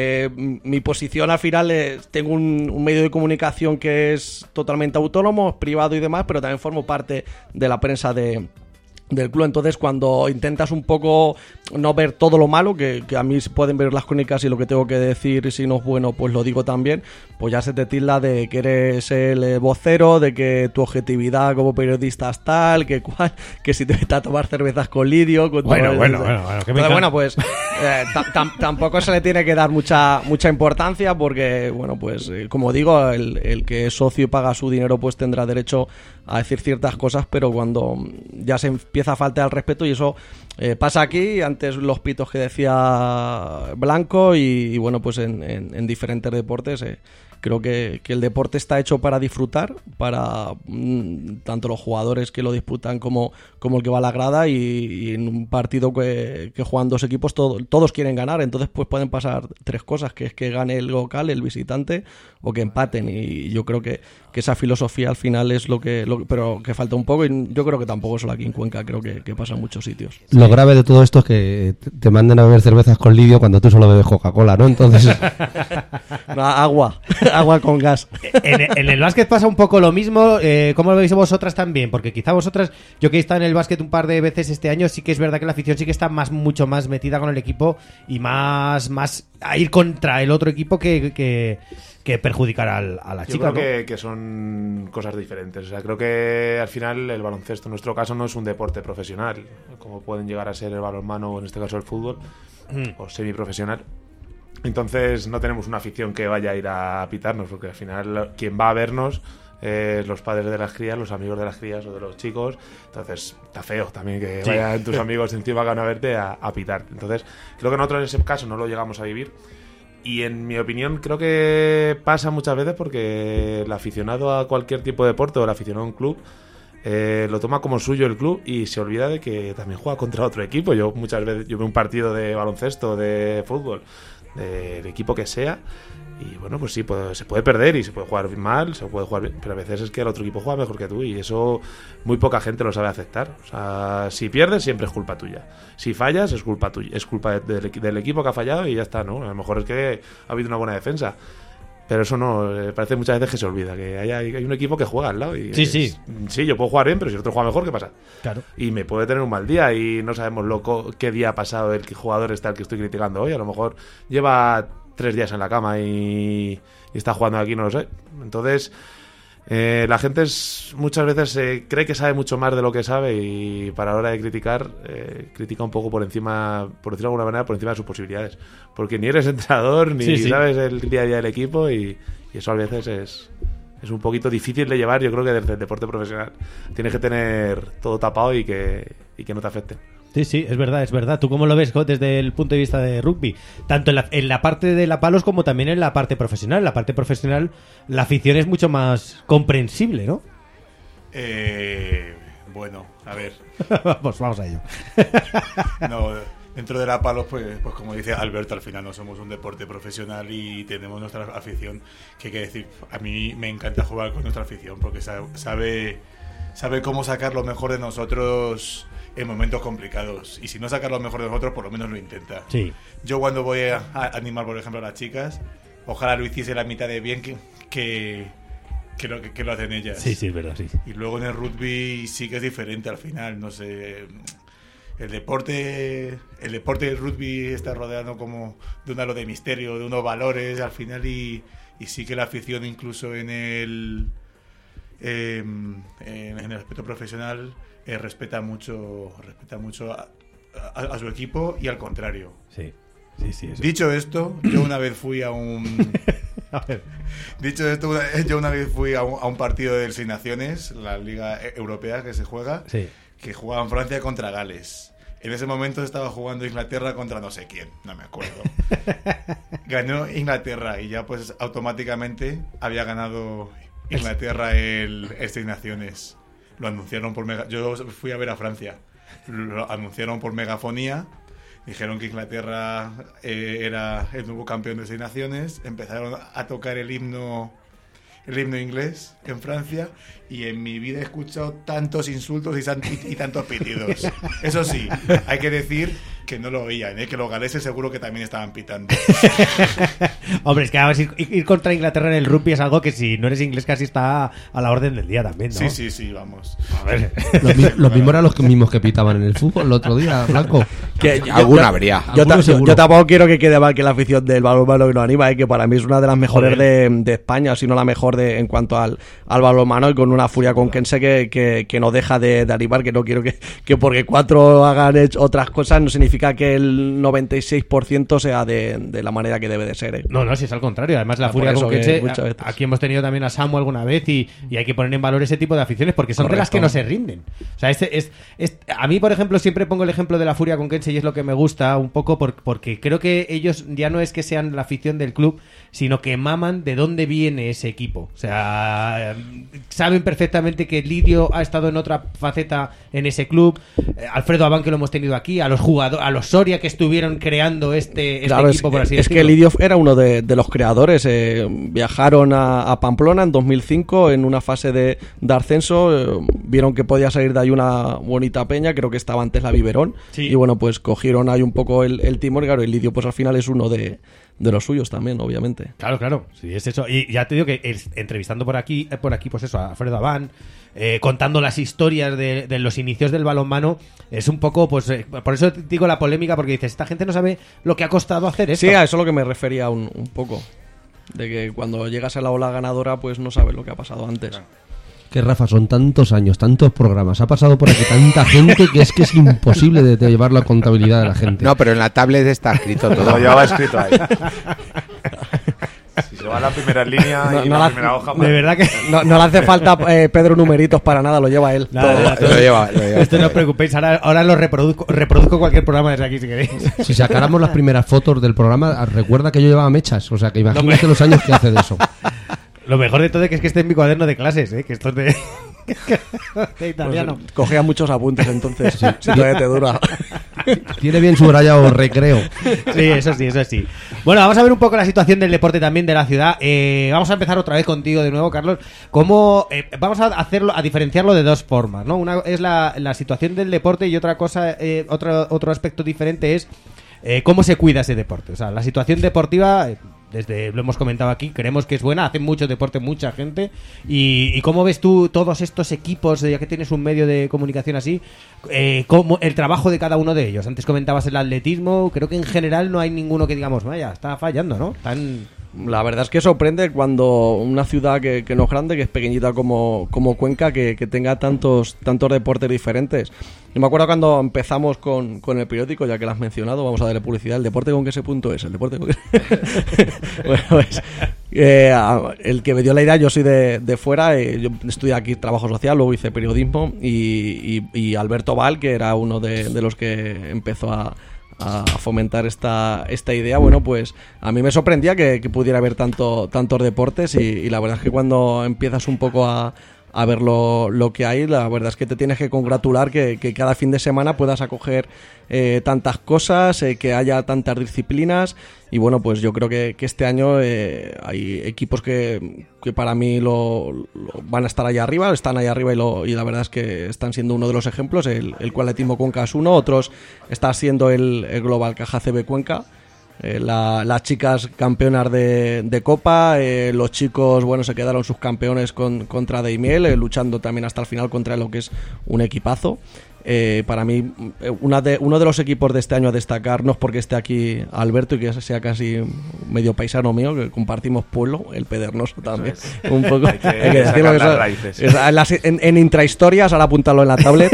mi posición al final tengo un medio de comunicación que es totalmente autónomo, es privado y demás, pero también formo parte de la prensa del club. Entonces cuando intentas un poco no ver todo lo malo, que a mí pueden ver las crónicas y lo que tengo que decir, y si no es bueno pues lo digo también, pues ya se te tilda de que eres el vocero, de que tu objetividad como periodista es tal, que si te metes a tomar cervezas con Lidio, con bueno, pues Tampoco se le tiene que dar mucha importancia porque, bueno, pues como digo, el que es socio y paga su dinero pues tendrá derecho a decir ciertas cosas, pero cuando ya se empieza a faltar el respeto, y eso pasa aquí, antes los pitos que decía Blanco y bueno, pues en diferentes deportes. Creo que el deporte está hecho para disfrutar, para tanto los jugadores que lo disputan como el que va a la grada, y en un partido que juegan dos equipos todos quieren ganar, entonces pues pueden pasar tres cosas, que es que gane el local, el visitante, o que empaten, y yo creo que esa filosofía al final es lo que pero que falta un poco, y yo creo que tampoco solo aquí en Cuenca, creo que pasa en muchos sitios. Lo grave de todo esto es que te manden a beber cervezas con lidio cuando tú solo bebes Coca-Cola, ¿no? Entonces... No, agua con gas. En el básquet pasa un poco lo mismo. ¿Cómo lo veis vosotras también? Porque quizá vosotras, yo que he estado en el básquet un par de veces este año, sí que es verdad que la afición sí que está mucho más metida con el equipo y más a ir contra el otro equipo que perjudicar a la Yo chica, creo ¿no? que son cosas diferentes. O sea, creo que al final el baloncesto en nuestro caso no es un deporte profesional, como pueden llegar a ser el balonmano o en este caso el fútbol, o semiprofesional. Entonces no tenemos una afición que vaya a ir a pitarnos, porque al final quien va a vernos es los padres de las crías, los amigos de las crías o de los chicos. Entonces está feo también que vayan tus amigos encima que van a verte a pitar. Entonces creo que nosotros en ese caso no lo llegamos a vivir. Y en mi opinión creo que pasa muchas veces porque el aficionado a cualquier tipo de deporte o el aficionado a un club lo toma como suyo el club y se olvida de que también juega contra otro equipo. Yo muchas veces veo un partido de baloncesto, de fútbol, del equipo que sea, y bueno, pues sí, se puede perder y se puede jugar mal, se puede jugar bien, pero a veces es que el otro equipo juega mejor que tú, y eso muy poca gente lo sabe aceptar. O sea, si pierdes siempre es culpa tuya, si fallas es culpa tuya, es culpa del equipo que ha fallado y ya está, ¿no? A lo mejor es que ha habido una buena defensa, pero eso no, parece muchas veces que se olvida que hay un equipo que juega al lado y sí, yo puedo jugar bien, pero si el otro juega mejor, ¿qué pasa? Claro. Y me puede tener un mal día y no sabemos qué día ha pasado el jugador está el que estoy criticando hoy. A lo mejor lleva 3 días en la cama y está jugando aquí, no lo sé. Entonces la gente muchas veces cree que sabe mucho más de lo que sabe, y para la hora de criticar critica un poco por encima, por decirlo de alguna manera, por encima de sus posibilidades, porque ni eres entrenador ni sabes el día a día del equipo, y eso a veces es un poquito difícil de llevar. Yo creo que desde el deporte profesional tienes que tener todo tapado y que no te afecte. Sí, es verdad. ¿Tú cómo lo ves, Jo, desde el punto de vista de rugby? Tanto en la parte de la palos como también en la parte profesional. En la parte profesional la afición es mucho más comprensible, ¿no? Bueno, a ver. Pues vamos a ello. No, dentro de la palos, pues como dice Alberto, al final no somos un deporte profesional y tenemos nuestra afición, que hay que decir, a mí me encanta jugar con nuestra afición porque sabe cómo sacar lo mejor de nosotros en momentos complicados, y si no sacar lo mejor de nosotros, por lo menos lo intenta. Sí. Yo cuando voy a animar, por ejemplo, a las chicas, ojalá lo hiciese la mitad de bien que lo hacen ellas. Sí, es verdad, sí. Y luego en el rugby sí que es diferente al final, no sé. El deporte del rugby está rodeado como de un halo de misterio, de unos valores al final, y sí que la afición, incluso en el aspecto profesional, respeta mucho a su equipo, y al contrario. Sí. Dicho esto, yo una vez fui a un partido del Seis Naciones, la liga europea que se juega, que jugaban Francia contra Gales. En ese momento estaba jugando Inglaterra contra no sé quién, no me acuerdo. Ganó Inglaterra y ya pues automáticamente había ganado Inglaterra el Seis Naciones. Lo anunciaron yo fui a ver a Francia. Lo anunciaron por megafonía. Dijeron que Inglaterra era el nuevo campeón de Seis Naciones. Empezaron a tocar el himno inglés en Francia, y en mi vida he escuchado tantos insultos y tantos pitidos. Eso sí, hay que decir que no lo oían, que los galeses seguro que también estaban pitando. Hombre, es que a ver, ir contra Inglaterra en el rugby es algo que si no eres inglés casi está a la orden del día también, ¿no? Sí, vamos. A ver. Los mismos eran los mismos que pitaban en el fútbol el otro día, Blanco. Alguna habría. Yo tampoco quiero que quede mal que la afición del balonmano que nos anima, que para mí es una de las mejores de España, si no la mejor en cuanto al balonmano, y con una furia conquense que no deja de animar, que no quiero que porque 4 hagan otras cosas no significa significa que el 96% sea de la manera que debe de ser, ¿eh? No, si es al contrario. Además, la Por Furia eso con que Queche, muchas veces. aquí hemos tenido también a Samu alguna vez y hay que poner en valor ese tipo de aficiones porque son de las Correcto. que no se rinden. O sea, a mí, por ejemplo, siempre pongo el ejemplo de la Furia con Queche y es lo que me gusta un poco porque creo que ellos ya no es que sean la afición del club, sino que maman de dónde viene ese equipo. O sea, saben perfectamente que Lidio ha estado en otra faceta en ese club, Alfredo Abán, que lo hemos tenido aquí, a los jugadores, a los Soria que estuvieron creando este Claro, equipo, por así es decirlo. que Lidio era uno de los creadores. Viajaron a Pamplona en 2005 en una fase de ascenso. Vieron que podía salir de ahí una bonita peña. Creo que estaba antes la Biberón. Sí. Y bueno, pues cogieron ahí un poco el timón. Claro, y Lidio pues al final es uno de los suyos también, obviamente. Claro, sí, es eso. Y ya te digo que entrevistando por aquí, pues eso, a Alfredo Abán, contando las historias de los inicios del balonmano, es un poco, pues, por eso te digo la polémica, porque dices, esta gente no sabe lo que ha costado hacer esto. Sí, a eso es lo que me refería un poco. De que cuando llegas a la ola ganadora, pues no sabes lo que ha pasado antes. Que Rafa, son tantos años, tantos programas, ha pasado por aquí tanta gente que es imposible de llevar la contabilidad de la gente. No, pero en la tablet está escrito todo. Todo llevaba escrito ahí. Si se va a la primera línea y No la la- primera hoja... De verdad que... No le hace falta Pedro numeritos para nada, lo lleva él. Nada, Lo lleva. Esto no os preocupéis, ahora lo reproduzco cualquier programa desde aquí si queréis. Si sacáramos las primeras fotos del programa, recuerda que yo llevaba mechas, o sea que No, imagínate los años que hace de eso. Lo mejor de todo es que esté en mi cuaderno de clases, que esto es de... de italiano. Pues, cogía muchos apuntes entonces, si todavía te dura. Tiene bien subrayado recreo. Sí, eso sí. Bueno, vamos a ver un poco la situación del deporte también de la ciudad. Vamos a empezar otra vez contigo de nuevo, Carlos. Vamos a diferenciarlo de dos formas, ¿no? Una es la situación del deporte y otra cosa, otro aspecto diferente es cómo se cuida ese deporte. O sea, la situación deportiva, lo hemos comentado aquí, creemos que es buena, hace mucho deporte mucha gente. ¿Y cómo ves tú todos estos equipos, ya que tienes un medio de comunicación así, cómo el trabajo de cada uno de ellos? Antes comentabas el atletismo, creo que en general no hay ninguno que digamos, vaya, está fallando, ¿no? La verdad es que sorprende cuando una ciudad que no es grande, que es pequeñita como Cuenca, que tenga tantos deportes diferentes. Yo me acuerdo cuando empezamos con el periódico, ya que lo has mencionado, vamos a darle publicidad. ¿El deporte con qué ese punto es? El deporte con bueno, pues, el que me dio la idea, yo soy de fuera, yo estudié aquí trabajo social, luego hice periodismo y Alberto Val, que era uno de los que empezó a fomentar esta idea, bueno, pues a mí me sorprendía que pudiera haber tantos deportes y la verdad es que cuando empiezas un poco a ver lo que hay, la verdad es que te tienes que congratular que cada fin de semana puedas acoger tantas cosas, que haya tantas disciplinas y bueno, pues yo creo que este año hay equipos que para mí van a estar allá arriba, están allá arriba y la verdad es que están siendo uno de los ejemplos. El Atletismo Cuenca es uno, otros está siendo el Global Caja CB Cuenca. Las chicas campeonas de Copa, los chicos, bueno, se quedaron subcampeones contra Daimiel, luchando también hasta el final contra lo que es un equipazo. Para mí, uno de los equipos de este año a destacar, no es porque esté aquí Alberto y que sea casi medio paisano mío, que compartimos pueblo, el Pedernoso también. Un poco. Hay que sacar las raíces. En intrahistorias, ahora apuntarlo en la tablet.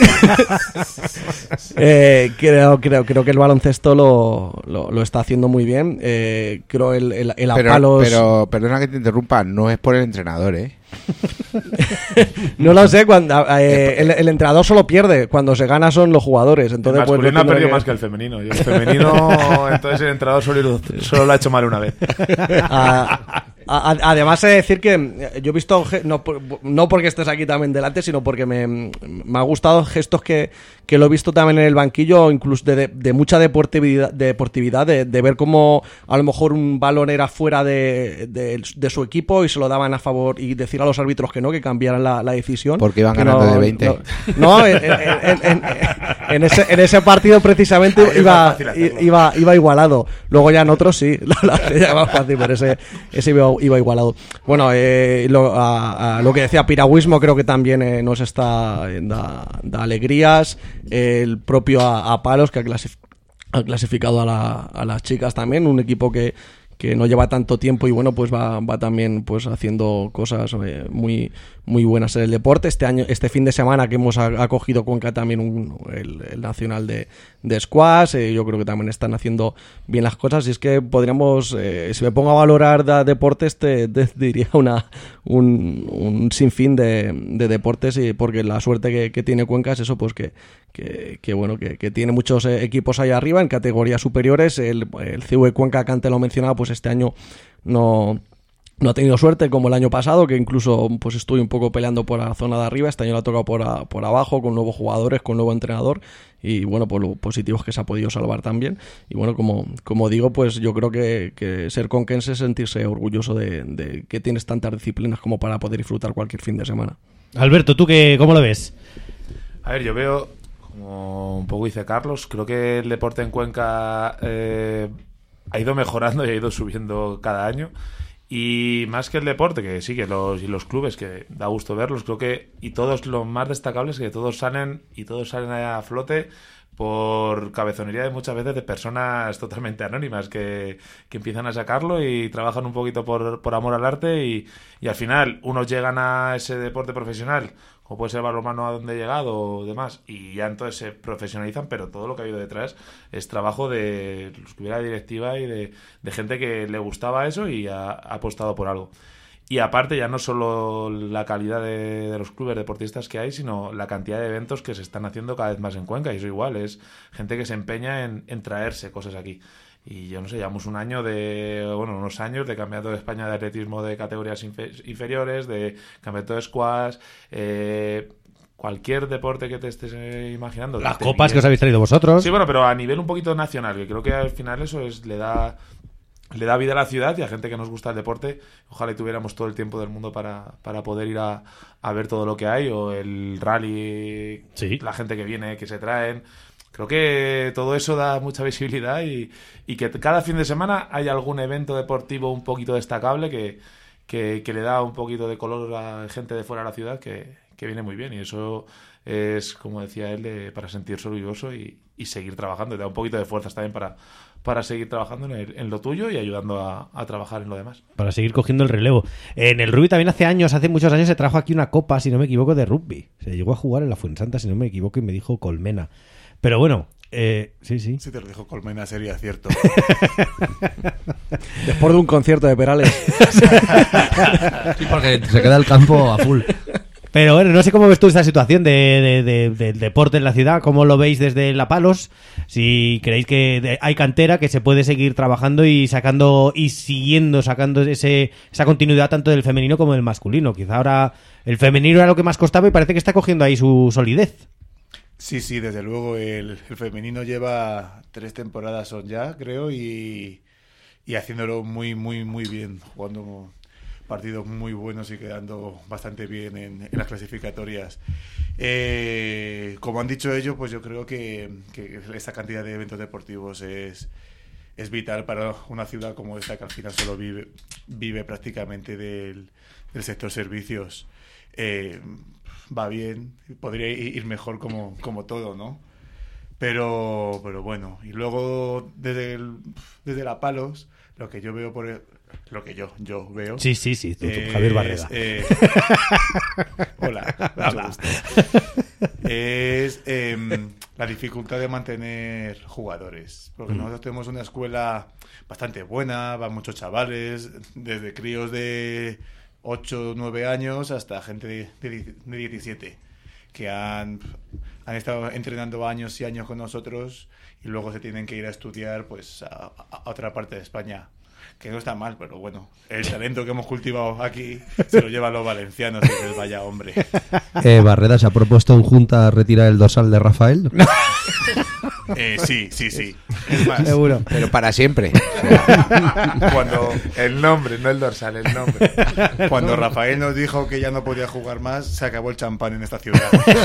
Creo que el baloncesto lo está haciendo muy bien. Creo el Apalos. Pero perdona que te interrumpa, no es por el entrenador, ¿eh? No lo sé, cuando el entrenador solo pierde, cuando se gana son los jugadores. Entonces, El pues, masculino ha no perdido tiene más que el femenino. Y el femenino, entonces el entrenador solo lo ha hecho mal una vez. Además, he de decir que yo he visto, no porque estés aquí también delante, sino porque me ha gustado gestos que lo he visto también en el banquillo, incluso de mucha deportividad, de ver cómo a lo mejor un balón era fuera de su equipo y se lo daban a favor y decir a los árbitros que no, que cambiaran la decisión. Porque iban Que ganando de 20. No, en ese partido precisamente Ahí es más fácil hacerlo. iba igualado. Luego ya en otros sí, era más fácil, pero ese iba igualado. Bueno, lo que decía piragüismo creo que también nos está da alegrías. El propio Apalos, que ha clasificado a las chicas también, un equipo que no lleva tanto tiempo y bueno, pues va también pues haciendo cosas muy muy buenas en el deporte. Este fin de semana que hemos acogido Cuenca también el nacional de squash, yo creo que también están haciendo bien las cosas, y es que podríamos, si me pongo a valorar deportes, te diría un sinfín de deportes, y porque la suerte que tiene Cuenca es eso, pues que bueno, que tiene muchos equipos ahí arriba en categorías superiores. El CV Cuenca, que antes lo mencionaba, pues este año no ha tenido suerte como el año pasado, que incluso pues estuve un poco peleando por la zona de arriba. Este año le ha tocado por abajo, con nuevos jugadores, con nuevo entrenador, y bueno, pues lo positivo es que se ha podido salvar también. Y bueno, como digo, pues yo creo que ser conquense es sentirse orgulloso de que tienes tantas disciplinas como para poder disfrutar cualquier fin de semana. Alberto, ¿tú cómo lo ves? A ver, yo veo, como un poco dice Carlos, creo que el deporte en Cuenca ha ido mejorando y ha ido subiendo cada año. Y más que el deporte, que sí, que los clubes, que da gusto verlos, creo que, y todos lo más destacables, que todos salen a flote por cabezonería de muchas veces de personas totalmente anónimas que empiezan a sacarlo y trabajan un poquito por amor al arte, y al final unos llegan a ese deporte profesional, como puede ser el balonmano a donde he llegado o demás, y ya entonces se profesionalizan, pero todo lo que ha habido detrás es trabajo de los que hubiera directiva y de gente que le gustaba eso y ha apostado por algo. Y aparte, ya no solo la calidad de los clubes deportistas que hay, sino la cantidad de eventos que se están haciendo cada vez más en Cuenca, y eso igual es gente que se empeña en traerse cosas aquí. Y yo no sé, llevamos unos años de campeonato de España de atletismo de categorías inferiores, de campeonato de squash, cualquier deporte que te estés imaginando. Las copas que os habéis traído vosotros. Sí, bueno, pero a nivel un poquito nacional, que creo que al final eso le da vida a la ciudad y a gente que nos gusta el deporte. Ojalá y tuviéramos todo el tiempo del mundo para poder ir a ver todo lo que hay, o el rally, sí, la gente que viene, que se traen. Creo que todo eso da mucha visibilidad, y que cada fin de semana hay algún evento deportivo un poquito destacable que le da un poquito de color a gente de fuera de la ciudad que viene muy bien, y eso es, como decía él, para sentirse orgulloso y seguir trabajando. Te da un poquito de fuerzas también para seguir trabajando en lo tuyo y ayudando a trabajar en lo demás. Para seguir cogiendo el relevo. En el rugby también hace muchos años se trajo aquí una copa, si no me equivoco, de rugby. Se llegó a jugar en la Fuensanta, si no me equivoco, y me dijo Colmena. Pero bueno, sí. Si te lo dijo Colmena sería cierto. Después de un concierto de Perales. Sí, porque se queda el campo a full. Pero bueno, no sé cómo ves tú esta situación del deporte en la ciudad, cómo lo veis desde La Palos, si creéis que hay cantera, que se puede seguir trabajando y sacando esa continuidad tanto del femenino como del masculino. Quizá ahora el femenino era lo que más costaba y parece que está cogiendo ahí su solidez. Sí, desde luego el femenino lleva 3 temporadas son ya, creo, y haciéndolo muy, muy, muy bien, jugando partidos muy buenos y quedando bastante bien en las clasificatorias. Como han dicho ellos, pues yo creo que esta cantidad de eventos deportivos es vital para una ciudad como esta, que al final solo vive prácticamente del sector servicios. Va bien, podría ir mejor como todo, ¿no? Pero bueno, y luego desde La Palos, lo que yo veo lo que yo veo. Sí, tú, Javier Barreda. Hola, mucho gusto. Es la dificultad de mantener jugadores, porque nosotros tenemos una escuela bastante buena, van muchos chavales, desde críos de 8 o 9 años hasta gente de 17 que han estado entrenando años y años con nosotros y luego se tienen que ir a estudiar pues a otra parte de España, que no está mal, pero bueno, el talento que hemos cultivado aquí se lo llevan los valencianos, y dices, vaya hombre. Barreda se ha propuesto en junta retirar el dorsal de Rafael. Sí. Es más, seguro. Pero para siempre. Cuando el nombre, no el dorsal, el nombre. Cuando Rafael nos dijo que ya no podía jugar más, se acabó el champán en esta ciudad.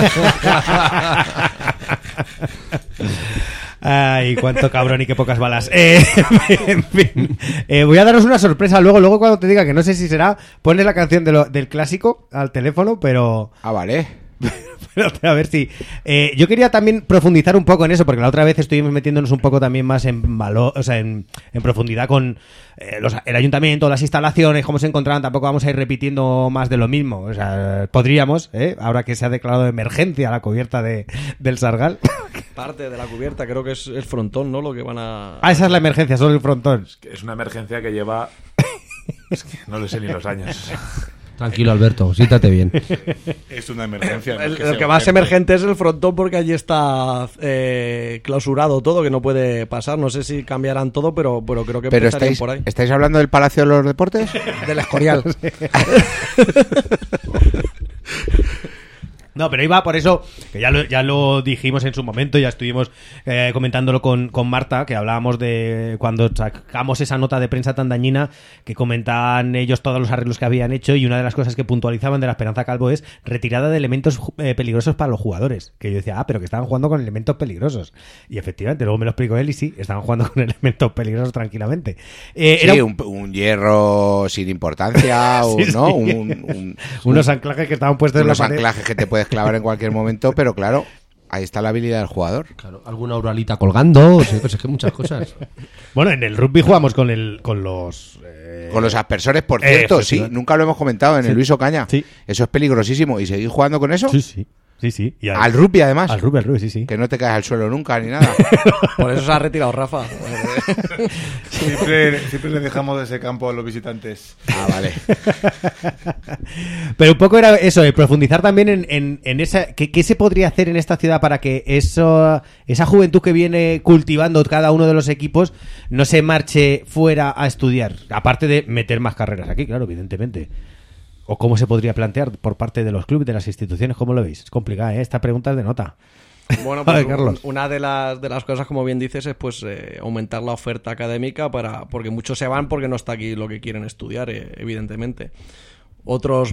Ay, cuánto cabrón y qué pocas balas. En fin, voy a daros una sorpresa luego cuando te diga, que no sé si será, pones la canción del clásico al teléfono, pero... Ah, vale. A ver si... yo quería también profundizar un poco en eso, porque la otra vez estuvimos metiéndonos un poco también más en valor, o sea, en profundidad con el ayuntamiento, las instalaciones, cómo se encontraban. Tampoco vamos a ir repitiendo más de lo mismo. O sea, podríamos, ahora que se ha declarado emergencia la cubierta del Sargal. Parte de la cubierta, creo que es el frontón, ¿no? Lo que van a... Ah, esa es la emergencia, solo el frontón. Es una emergencia que lleva... Es que no le sé ni los años. Tranquilo, Alberto, siéntate bien. Es una emergencia. ¿no? El sea que más urgente. emergente es el frontón porque allí está clausurado todo, que no puede pasar. No sé si cambiarán todo, pero creo que Pero empezarían por ahí. ¿estáis hablando del Palacio de los Deportes? Del Escorial. No, pero iba por eso, que ya lo dijimos en su momento, ya estuvimos comentándolo con Marta, que hablábamos de cuando sacamos esa nota de prensa tan dañina, que comentaban ellos todos los arreglos que habían hecho, y una de las cosas que puntualizaban de la Esperanza Calvo es retirada de elementos peligrosos para los jugadores. Que yo decía, pero que estaban jugando con elementos peligrosos. Y efectivamente, luego me lo explicó él y sí, estaban jugando con elementos peligrosos tranquilamente. Sí, un hierro sin importancia, Sí, ¿no? sí. Unos anclajes que estaban puestos en la Unos pared. anclajes que te puedes clavar en cualquier momento, pero claro, ahí está la habilidad del jugador. Claro, alguna uralita colgando, sí, pues es que muchas cosas. Bueno, en el rugby jugamos con los... Con los aspersores, por cierto, sí, efectivamente. nunca lo hemos comentado en el Luis Ocaña. Sí. Eso es peligrosísimo. ¿Y seguir jugando con eso? Sí. Y Al rugby, además. Al rugby, sí. Que no te caes al suelo nunca ni nada. Por eso se ha retirado Rafa. Siempre le dejamos ese campo a los visitantes. Ah, vale. Pero un poco era eso, profundizar también en esa... ¿Qué se podría hacer en esta ciudad para que esa juventud que viene cultivando cada uno de los equipos no se marche fuera a estudiar? Aparte de meter más carreras aquí, claro, evidentemente. ¿O cómo se podría plantear por parte de los clubes, de las instituciones? ¿Cómo lo veis? Es complicada, ¿eh? Esta pregunta es de nota. Bueno, Vale, pues Carlos. una de las cosas, como bien dices, es pues aumentar la oferta académica porque muchos se van porque no está aquí lo que quieren estudiar, evidentemente. Otros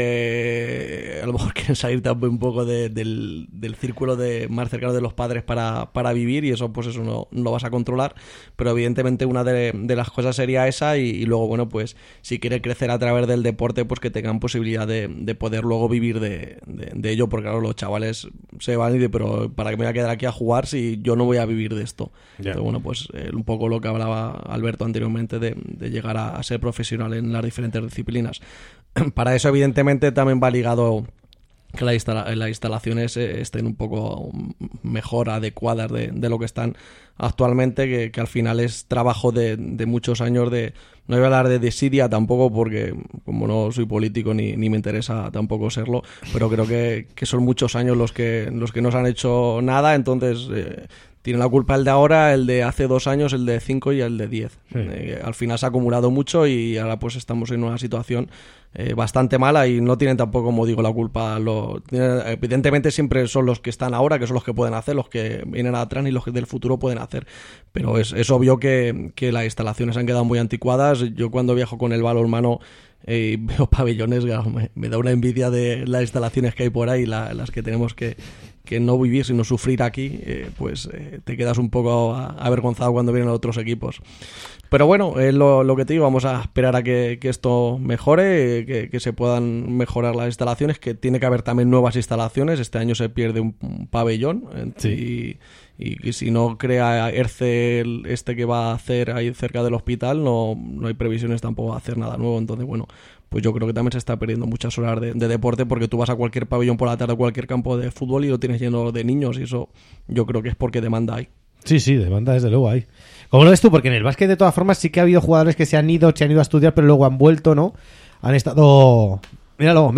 porque a lo mejor quieren salir también un poco del círculo más cercano de los padres para vivir, y eso pues eso no lo vas a controlar, pero evidentemente una de las cosas sería esa, y luego bueno, pues si quiere crecer a través del deporte, pues que tengan posibilidad de poder luego vivir de ello, porque claro, los chavales se van y dicen, pero ¿para qué me voy a quedar aquí a jugar si yo no voy a vivir de esto? Ya. Entonces, bueno, pues un poco lo que hablaba Alberto anteriormente de llegar a ser profesional en las diferentes disciplinas. Para eso, evidentemente, también va ligado que las instalaciones estén un poco mejor adecuadas de lo que están actualmente, que al final es trabajo de muchos años de... No voy a hablar de desidia tampoco, porque como no soy político ni me interesa tampoco serlo, pero creo que son muchos años los que no se han hecho nada, entonces... tiene la culpa el de ahora, el de hace 2 años, el de 5 y el de 10. Sí. Al final se ha acumulado mucho y ahora pues estamos en una situación bastante mala, y no tienen tampoco, como digo, la culpa. Evidentemente siempre son los que están ahora, que son los que pueden hacer, los que vienen atrás y los que del futuro pueden hacer. Pero es obvio que las instalaciones han quedado muy anticuadas. Yo cuando viajo con el balonmano veo pabellones, me da una envidia de las instalaciones que hay por ahí, las que tenemos que no vivir sino sufrir aquí, pues te quedas un poco avergonzado cuando vienen otros equipos. Pero bueno, es lo que te digo, vamos a esperar a que esto mejore, que se puedan mejorar las instalaciones, que tiene que haber también nuevas instalaciones. Este año se pierde un pabellón, Sí. y si no crea ERCE que va a hacer ahí cerca del hospital, no hay previsiones tampoco de hacer nada nuevo. Entonces, bueno, pues yo creo que también se está perdiendo muchas horas de deporte, porque tú vas a cualquier pabellón por la tarde, cualquier campo de fútbol, y lo tienes lleno de niños, y eso yo creo que es porque demanda hay. Sí, demanda desde luego hay. ¿Cómo lo ves tú? Porque en el básquet, de todas formas, sí que ha habido jugadores que se han ido a estudiar, pero luego han vuelto, ¿no? Han estado... Míralo.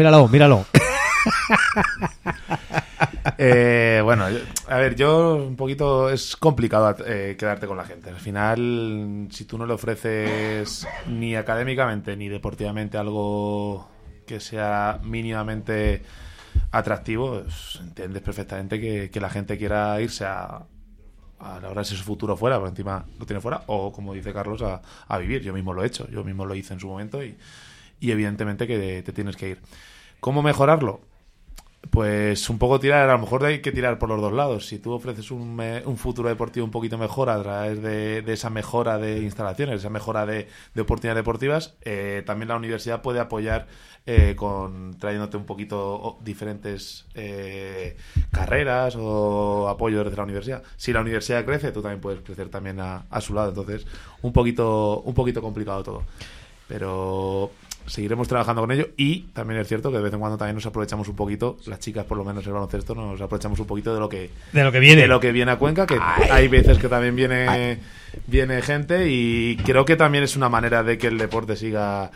Bueno, a ver, yo un poquito... Es complicado quedarte con la gente. Al final, si tú no le ofreces ni académicamente ni deportivamente algo que sea mínimamente atractivo, pues, entiendes perfectamente que la gente quiera irse a labrarse su futuro fuera, porque encima lo tiene fuera, o como dice Carlos, a vivir. Yo mismo lo he hecho, yo mismo lo hice en su momento, y evidentemente que te tienes que ir. ¿Cómo mejorarlo? Pues un poco tirar, a lo mejor hay que tirar por los dos lados. Si tú ofreces un futuro deportivo un poquito mejor a través de esa mejora de instalaciones, esa mejora de oportunidades deportivas, también la universidad puede apoyar trayéndote un poquito diferentes carreras o apoyo desde la universidad. Si la universidad crece, tú también puedes crecer también a su lado. Entonces, un poquito complicado todo. Pero seguiremos trabajando con ello, y también es cierto que de vez en cuando también nos aprovechamos un poquito, las chicas por lo menos el baloncesto, nos aprovechamos un poquito de lo que viene a Cuenca, que hay veces que también viene gente, y creo que también es una manera de que el deporte siga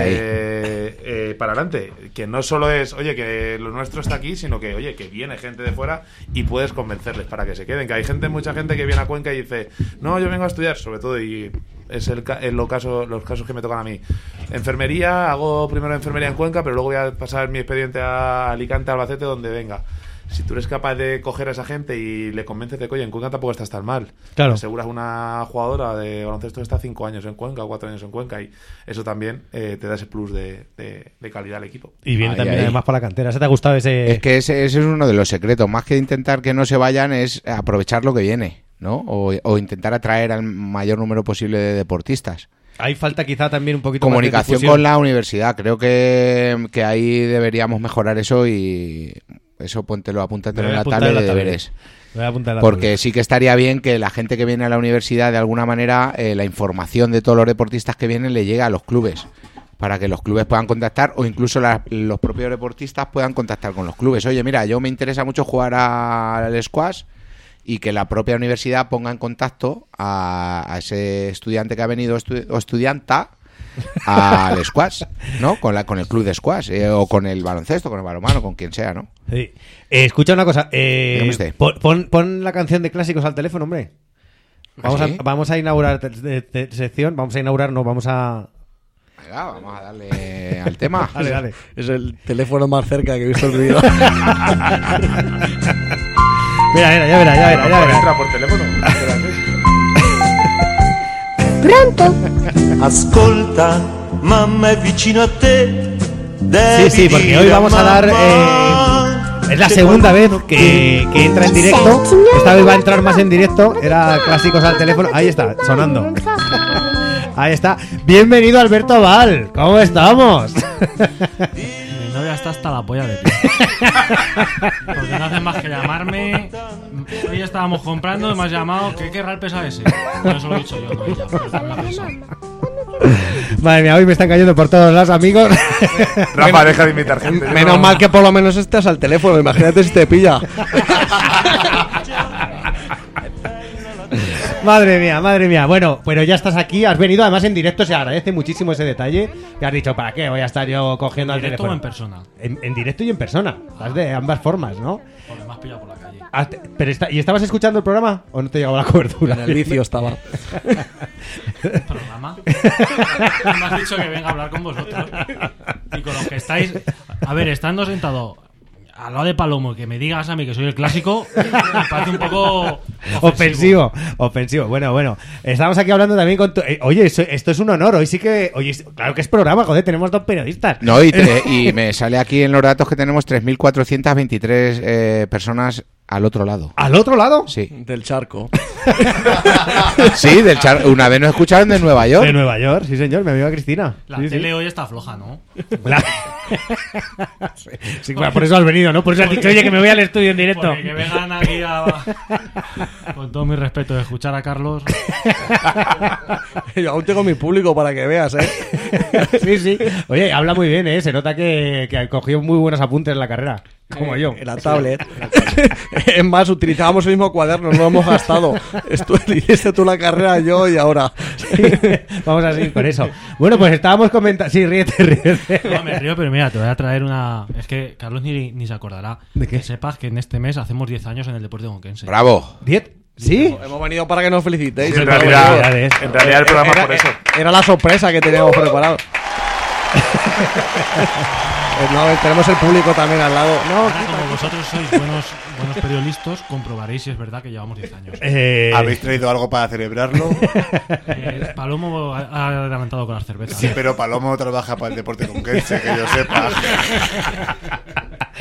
para adelante, que no solo es oye que lo nuestro está aquí, sino que oye que viene gente de fuera y puedes convencerles para que se queden, que hay mucha gente que viene a Cuenca y dice no, yo vengo a estudiar, sobre todo, y es los casos que me tocan a mí. Enfermería, hago primero enfermería en Cuenca, pero luego voy a pasar mi expediente a Alicante, Albacete, donde venga. Si tú eres capaz de coger a esa gente y le convences de que, oye, en Cuenca tampoco estás tan mal. Claro. Aseguras una jugadora de baloncesto que está 5 años en Cuenca o 4 años en Cuenca, y eso también te da ese plus de calidad al equipo. Y viene también además para la cantera. ¿Se te ha gustado ese...? Es que ese es uno de los secretos. Más que intentar que no se vayan, es aprovechar lo que viene, ¿no? O intentar atraer al mayor número posible de deportistas. Hay falta quizá también un poquito comunicación más de con la universidad. Creo que ahí deberíamos mejorar eso, y eso apúntatelo en la tabla de deberes. Porque sí que estaría bien que la gente que viene a la universidad, de alguna manera, la información de todos los deportistas que vienen le llegue a los clubes, para que los clubes puedan contactar, o incluso los propios deportistas puedan contactar con los clubes. Oye, mira, yo me interesa mucho jugar al squash, y que la propia universidad ponga en contacto a ese estudiante que ha venido o estudianta al squash, ¿no? Con el club de squash, o con el baloncesto, con el balonmano, con quien sea, ¿no? Sí. Escucha una cosa, Dígame usted. pon la canción de clásicos al teléfono, hombre. Vamos a inaugurar sección, vamos a... Venga, vamos a darle al tema. Dale. Es el teléfono más cerca que he visto en mi vida. Mira, ya verá. Entra por teléfono. Pronto. Ascolta, mamma è vicino a te. Sí, porque hoy vamos a dar... es la segunda vez que entra en directo. Esta vez va a entrar más en directo. Era clásicos al teléfono. Ahí está, sonando. Ahí está. Bienvenido, Alberto Val. ¿Cómo estamos? Mi novia está hasta la polla de ti. Porque no hacen más que llamarme. Hoy estábamos comprando y me has llamado. ¿Qué querrá el pesa ese? No, eso lo he dicho yo, no ella. Pero la pesa. Madre mía, hoy me están cayendo por todos lados, amigos. Rafa, deja de imitar gente. Menos mal que por lo menos estás al teléfono. Imagínate si te pilla. Madre mía. Bueno, pero ya estás aquí, has venido además en directo, se agradece muchísimo ese detalle. Que has dicho, ¿para qué voy a estar yo cogiendo al teléfono? ¿En directo o en persona? En directo y en persona. Estás de ambas formas, ¿no? Porque me has pillado por la calle. Pero ¿y estabas escuchando el programa o no te llegaba la cobertura? En el vicio estaba. ¿Programa? Me has dicho que venga a hablar con vosotros. Y con los que estáis... A ver, estando sentado al lado de Palomo, que me digas a mí que soy el clásico, me parece un poco ofensivo. Bueno, estamos aquí hablando también con oye, esto es un honor. Hoy sí que... Oye, claro que es programa, joder, tenemos 2 periodistas. No, y me sale aquí en los datos que tenemos 3.423 personas al otro lado. ¿Al otro lado? Sí. Del charco. Sí, del charco. Una vez nos escucharon de Nueva York. De Nueva York, sí señor, mi amiga Cristina. La tele hoy está floja, ¿no? Sí, bueno, por eso has venido, ¿no? Por eso has dicho, oye, que me voy al estudio en directo. Porque que vengan aquí con todo mi respeto de escuchar a Carlos. Yo aún tengo mi público para que veas, ¿eh? Sí. Oye, habla muy bien, ¿eh? Se nota que cogió muy buenos apuntes en la carrera. Como yo. En la tablet. Es más, utilizábamos el mismo cuaderno, no lo hemos gastado. Hiciste tú la carrera, yo y ahora. Sí, vamos a seguir con eso. Bueno, pues estábamos comentando... Sí, ríete. No, me río, pero mira, te voy a traer una... Es que Carlos ni se acordará. ¿De qué? Que sepas que en este mes hacemos 10 años en el deporte conquense. ¡Bravo! ¿10? ¿Sí? Hemos venido para que nos felicitéis. Sí, en realidad el programa por eso. Era la sorpresa que teníamos preparado. No, tenemos el público también al lado. No, ahora, como vosotros sois buenos periodistas, comprobaréis si es verdad que llevamos 10 años. ¿Habéis traído algo para celebrarlo? Palomo ha adelantado con las cervezas. Sí, pero Palomo trabaja para el deporte conquense, que yo sepa.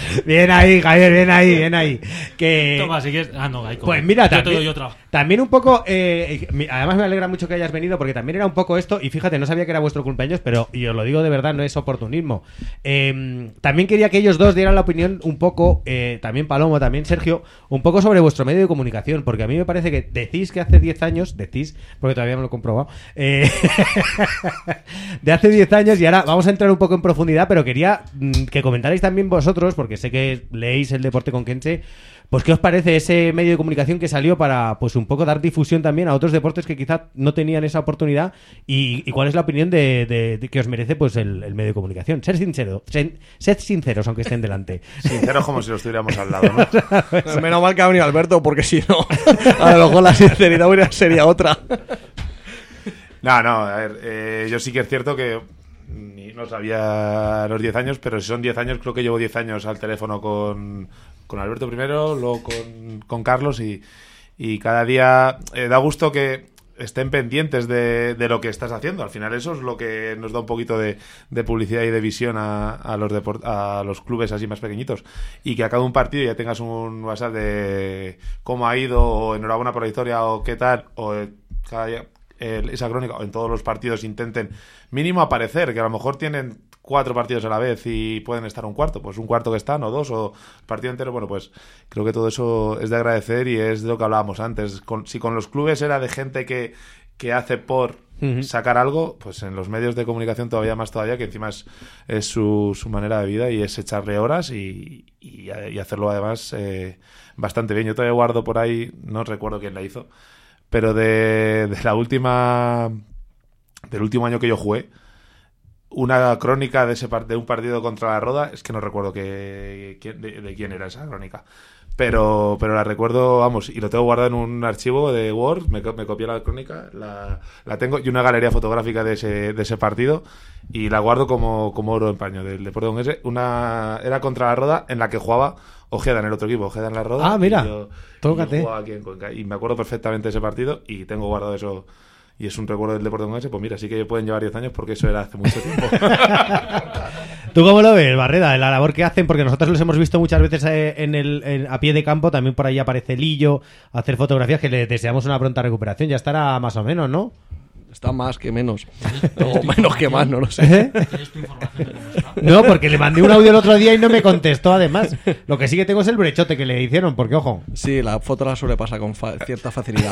Bien ahí, Javier, bien ahí. Que... Toma, si quieres. Ah, no, Gaico. Pues mira, yo te doy otra. También un poco, además me alegra mucho que hayas venido porque también era un poco esto, y fíjate, no sabía que era vuestro cumpleaños, pero, y os lo digo de verdad, no es oportunismo. También quería que ellos dos dieran la opinión un poco, también Palomo, también Sergio, un poco sobre vuestro medio de comunicación, porque a mí me parece que decís que hace 10 años, porque todavía no lo he comprobado, de hace 10 años, y ahora vamos a entrar un poco en profundidad, pero quería que comentarais también vosotros, porque sé que leéis El Deporte Conquense. Pues ¿qué os parece ese medio de comunicación que salió para pues un poco dar difusión también a otros deportes que quizá no tenían esa oportunidad? ¿Y cuál es la opinión de que os merece pues el medio de comunicación? Sed sinceros, aunque estén delante. Sinceros como si lo estuviéramos al lado, ¿no? Pues menos mal que ha venido Alberto, porque si no, a lo mejor la sinceridad sería otra. No, a ver, yo sí que es cierto que no sabía los 10 años, pero si son 10 años, creo que llevo 10 años al teléfono con Alberto primero, luego con Carlos y cada día da gusto que estén pendientes de lo que estás haciendo. Al final eso es lo que nos da un poquito de publicidad y de visión a los clubes así más pequeñitos, y que a cada un partido ya tengas un WhatsApp de cómo ha ido, o enhorabuena por la victoria, o qué tal, o cada día esa crónica, o en todos los partidos intenten mínimo aparecer, que a lo mejor tienen 4 partidos a la vez y pueden estar un cuarto que están, o 2, o el partido entero. Bueno, pues creo que todo eso es de agradecer, y es de lo que hablábamos antes. Si con los clubes era de gente que hace por sacar algo, pues en los medios de comunicación todavía, que encima es su manera de vida, y es echarle horas y hacerlo además bastante bien. Yo todavía guardo por ahí, no recuerdo quién la hizo, pero del último año que yo jugué, una crónica de un partido contra la Roda. Es que no recuerdo de quién era esa crónica, pero la recuerdo, vamos, y lo tengo guardado en un archivo de Word. Me copié la crónica, la tengo, y una galería fotográfica de ese partido, y la guardo como oro en paño del Deporte Conquense. Era contra la Roda, en la que jugaba Ojeda en el otro equipo, Ojeda en la Roda. Ah, mira, tócate. Yo jugaba aquí en Cuenca, y me acuerdo perfectamente de ese partido, y tengo guardado eso. Y es un recuerdo del Deporte Conquense. Pues mira, sí que pueden llevar 10 años, porque eso era hace mucho tiempo. ¿Tú cómo lo ves, Barreda? La labor que hacen, porque nosotros los hemos visto muchas veces a pie de campo. También por ahí aparece Lillo, hacer fotografías, que le deseamos una pronta recuperación. Ya estará más o menos, ¿no? Está más que menos. O menos que más, no lo sé. No, porque le mandé un audio el otro día y no me contestó, además. Lo que sí que tengo es el brechote que le hicieron, porque ojo. Sí, la foto la sobrepasa con cierta facilidad.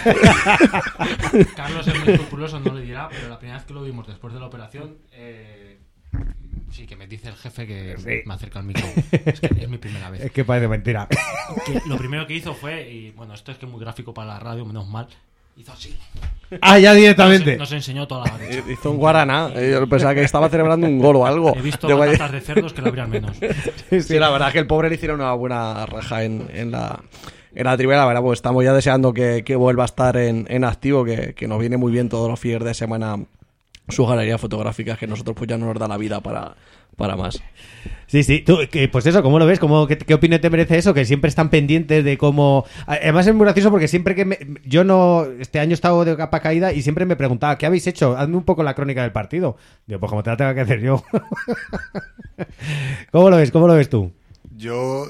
Carlos es muy escrupuloso, no le dirá, pero la primera vez que lo vimos después de la operación, sí, que me dice el jefe que me acerca al micro. Es que es mi primera vez. Es que parece mentira. Que lo primero que hizo fue, y bueno, esto es que es muy gráfico para la radio, menos mal, hizo así. Ah, ya directamente. Nos enseñó toda la derecha. Hizo un guaraná. Yo pensaba que estaba celebrando un gol o algo. He visto patatas de cerdos que lo habrían menos. Sí, la verdad es que el pobre le hicieron una buena raja en la tribuna. La verdad, pues estamos ya deseando que vuelva a estar en activo, que nos viene muy bien todos los fines de semana sus galerías fotográficas, que nosotros pues ya no nos da la vida para más. Sí. Tú, pues eso, ¿cómo lo ves? ¿Qué opinión te merece eso? Que siempre están pendientes de cómo... Además es muy gracioso porque siempre que... Este año he estado de capa caída y siempre me preguntaba, ¿qué habéis hecho? Hazme un poco la crónica del partido. Digo, pues como te la tengo que hacer yo. ¿Cómo lo ves tú? Yo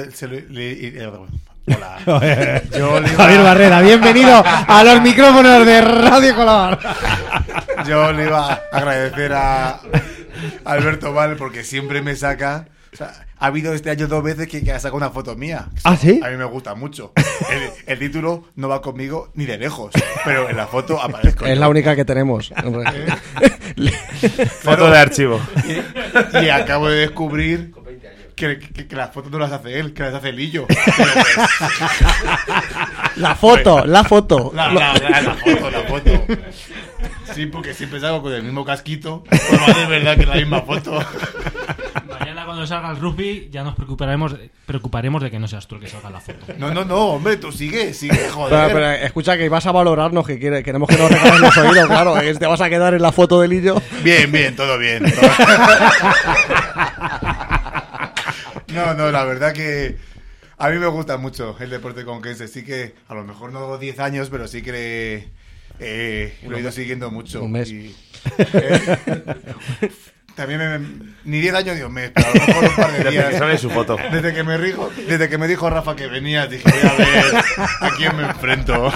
hola. Javier Barreda, bienvenido a los micrófonos de Radio Color. Yo le iba a agradecer a Alberto Val, porque siempre me saca. O sea, ha habido este año 2 veces que ha sacado una foto mía. ¿Ah, sí? A mí me gusta mucho. El título no va conmigo ni de lejos, pero en la foto aparezco. Es la única que tenemos. Foto de archivo. Y acabo de descubrir que las fotos no las hace él, que las hace Lillo. La foto. La foto. Sí, porque siempre salgo con el mismo casquito. Pues no, de verdad que es la misma foto. Mañana cuando salga el rugby ya nos preocuparemos de que no seas tú el que salga la foto. No, hombre, tú sigue, joder. Pero escucha, que vas a valorarnos, que queremos que nos regales los oídos, claro. Que te vas a quedar en la foto de Lillo. Bien, todo bien. No, la verdad que a mí me gusta mucho el Deporte Conquense. Sí que a lo mejor no 10 años, pero sí que lo he ido siguiendo mucho. Un mes. también ni 10 años ni un mes, pero a lo mejor un par de días. Desde que sale su foto. Desde que me dijo Rafa que venías, dije, voy a ver a quién me enfrento.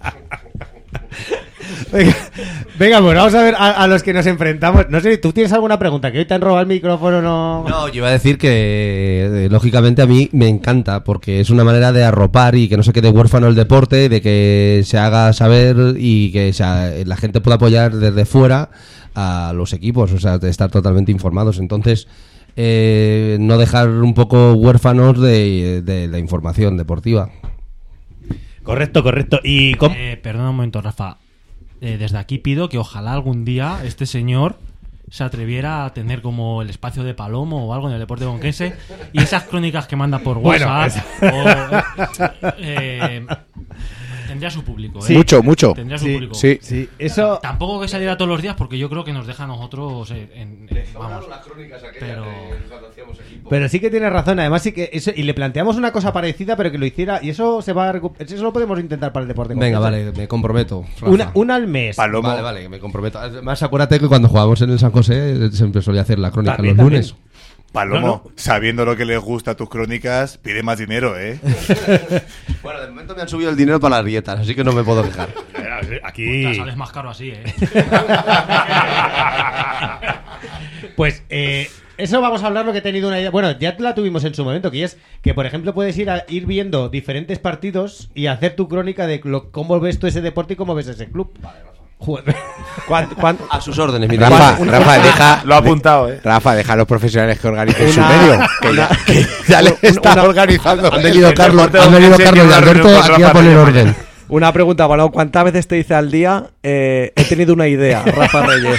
Venga, pues vamos a ver a los que nos enfrentamos. No sé, ¿tú tienes alguna pregunta? Que hoy te han robado el micrófono, no... No, yo iba a decir que lógicamente a mí me encanta, porque es una manera de arropar y que no se quede huérfano el deporte, de que se haga saber y que la gente pueda apoyar desde fuera a los equipos, o sea, de estar totalmente informados. Entonces, no dejar un poco huérfanos de la información deportiva. Correcto. Y perdona un momento, Rafa. Desde aquí pido que ojalá algún día este señor se atreviera a tener como el espacio de Palomo o algo en el deporte conquense y esas crónicas que manda por WhatsApp tendría su público, ¿eh? Sí. Mucho. Tendría su público. Sí, eso... Tampoco que saliera todos los días porque yo creo que nos deja a nosotros vamos. Pero sí que tienes razón, además sí que eso, y le planteamos una cosa parecida pero que lo hiciera y eso se va a eso lo podemos intentar para el deporte. Venga, vale, me comprometo, Rafa. Una al mes. Palomo. Vale, me comprometo. Además, acuérdate que cuando jugábamos en el San José siempre solía hacer la crónica También, los lunes. Palomo, sabiendo lo que les gusta a tus crónicas, pide más dinero, ¿eh? Bueno, de momento me han subido el dinero para las dietas, así que no me puedo quejar. Aquí... Te sales más caro así, ¿eh? Pues eso vamos a hablar, lo que he tenido una idea. Bueno, ya la tuvimos en su momento, que es que, por ejemplo, puedes ir viendo diferentes partidos y hacer tu crónica de cómo ves tú ese deporte y cómo ves ese club. Vale, ¿Cuánto? A sus órdenes, mira. Rafa, deja... Lo ha apuntado, Rafa, deja a los profesionales que organicen su medio. Que ya le está organizando. Han venido Carlos y Alberto aquí a poner orden. Una pregunta, bueno, ¿cuántas veces te dice al día he tenido una idea, Rafa Reyes?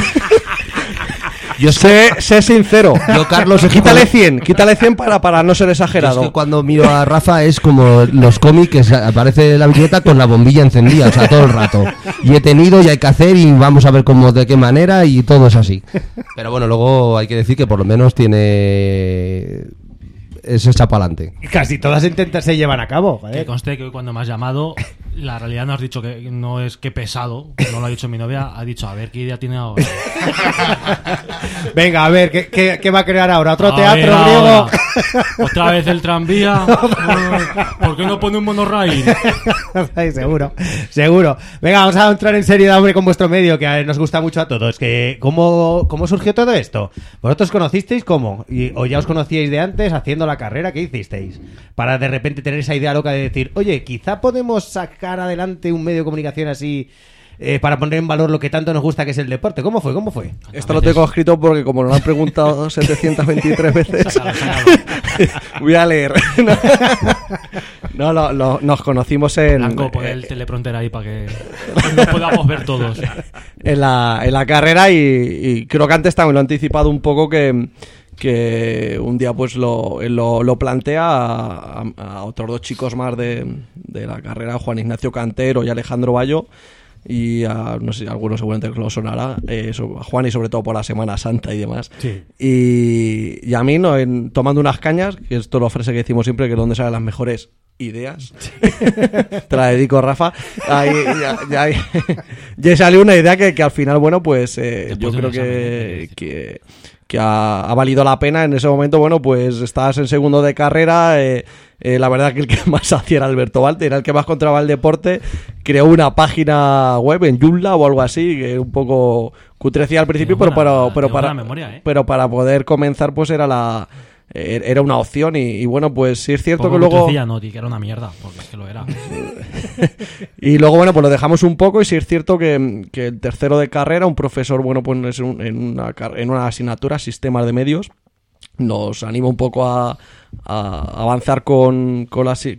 Yo sé sincero. Yo, Carlos, quítale 100 para no ser exagerado. Es que cuando miro a Rafa es como los cómics, aparece la viñeta con la bombilla encendida, o sea, todo el rato. Y he tenido y hay que hacer y vamos a ver cómo, de qué manera y todo es así. Pero bueno, luego hay que decir que por lo menos tiene... es echa para adelante. Casi todas se llevan a cabo. Joder. Que conste que hoy cuando me has llamado, la realidad no has dicho que no es que pesado, no lo ha dicho mi novia, ha dicho a ver qué idea tiene ahora. Venga, a ver, ¿qué va a crear ahora? ¿Otro teatro griego? ¿Otra vez el tranvía? ¿Por qué no pone un monorail? Seguro. Venga, vamos a entrar en seriedad, hombre, con vuestro medio, que nos gusta mucho a todos. Que ¿Cómo surgió todo esto? ¿Vosotros conocisteis cómo? ¿O ya os conocíais de antes haciendo la carrera? ¿Qué hicisteis? Para de repente tener esa idea loca de decir, oye, quizá podemos sacar adelante un medio de comunicación así... para poner en valor lo que tanto nos gusta, que es el deporte. ¿Cómo fue? Esto lo tengo escrito porque como lo han preguntado 723 veces voy a leer. Nos conocimos en... Blanco, pon el teleprompter ahí para que nos podamos ver todos. En la carrera y creo que antes también lo he anticipado un poco que un día pues lo plantea a otros dos chicos más de la carrera, Juan Ignacio Cantero y Alejandro Bayo, y no sé, algunos seguramente que lo sonará, a Juan, y sobre todo por la Semana Santa y demás. Sí. Y a mí, tomando unas cañas, que esto lo frase que decimos siempre, que es donde salen las mejores ideas. Te la dedico, Rafa. Ya salió una idea que al final, bueno, pues yo creo que ha valido la pena. En ese momento, bueno, pues estabas en segundo de carrera. La verdad que el que más hacía era Alberto Valde, era el que más controlaba el deporte. Creó una página web en Joomla o algo así, que un poco cutrecía al principio, pero para poder comenzar, pues era una opción. Y bueno, pues sí es cierto que luego... No, que era una mierda, porque es que lo era. Y luego, bueno, pues lo dejamos un poco, y sí es cierto que el tercero de carrera, un profesor, bueno, pues en una asignatura, Sistemas de Medios, nos anima un poco a avanzar con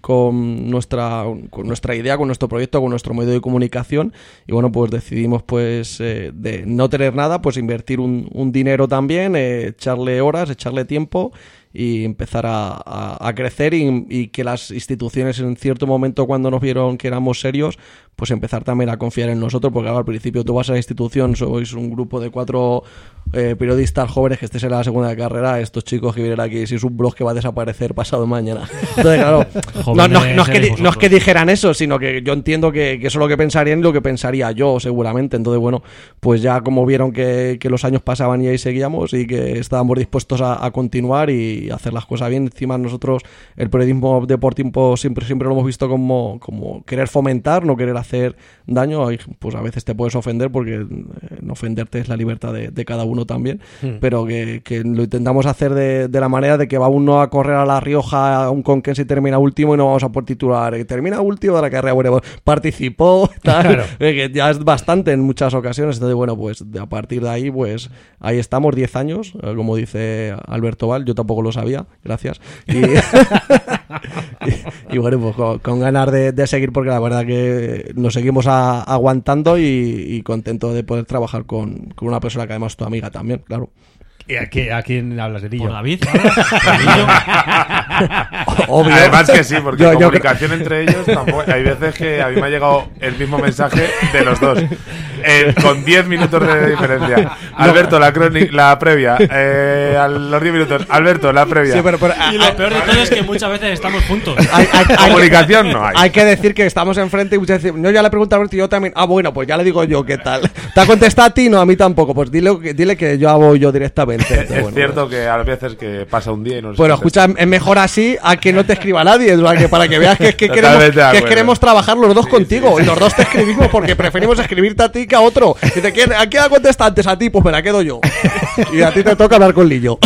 nuestra idea, con nuestro proyecto, con nuestro medio de comunicación. Y bueno, pues decidimos pues de no tener nada, pues invertir un dinero también, echarle horas, echarle tiempo y empezar a crecer y que las instituciones en cierto momento, cuando nos vieron que éramos serios, pues empezar también a confiar en nosotros, porque al principio tú vas a la institución, sois un grupo de 4 periodistas jóvenes que estés en la segunda de carrera, estos chicos que vienen aquí, si es un blog que va a desaparecer pasado mañana. Entonces, claro, no es que dijeran eso, sino que yo entiendo que eso es lo que pensarían y lo que pensaría yo, seguramente. Entonces, bueno, pues ya como vieron que los años pasaban y ahí seguíamos y que estábamos dispuestos a continuar y hacer las cosas bien. Encima nosotros el periodismo deportivo siempre lo hemos visto como querer fomentar, no querer hacer daño. Pues a veces te puedes ofender, porque no ofenderte es la libertad de cada uno también, pero que lo intentamos hacer de la manera de que va uno a correr a La Rioja a un Conquense y termina último, y no vamos a por titular termina último de la carrera, bueno, participó, tal, claro. Que ya es bastante en muchas ocasiones. Entonces, bueno, pues a partir de ahí, pues ahí estamos, 10 años, como dice Alberto Val, yo tampoco lo sabía, gracias, y bueno, pues con ganas de seguir, porque la verdad que nos seguimos aguantando y contento de poder trabajar con una persona que además es tu amiga también, claro. ¿Y a quién hablas, de Lillo? ¿Por David? Obvio. Además que sí, porque comunicación entre ellos tampoco. Hay veces que a mí me ha llegado el mismo mensaje de los dos, con 10 minutos de diferencia. Alberto, la previa. A los 10 minutos, Alberto, la previa. Sí, pero y lo peor de todo es que muchas veces estamos juntos. Comunicación no hay. Hay que decir que estamos enfrente y muchas veces, no, ya le pregunto a Alberto y yo también. Bueno, pues ya le digo yo qué tal. ¿Te ha contestado a ti? No, a mí tampoco. Pues dile que yo hago yo directamente. Es cierto que a veces que pasa un día y no sé. Bueno, escucha, es mejor así a que no te escriba nadie, para que veas que queremos trabajar los dos contigo. Y los dos te escribimos porque preferimos escribirte a ti que a otro. Dice, ¿a quién ha contestado antes? A ti, pues me la quedo yo. Y a ti te toca hablar con Lillo.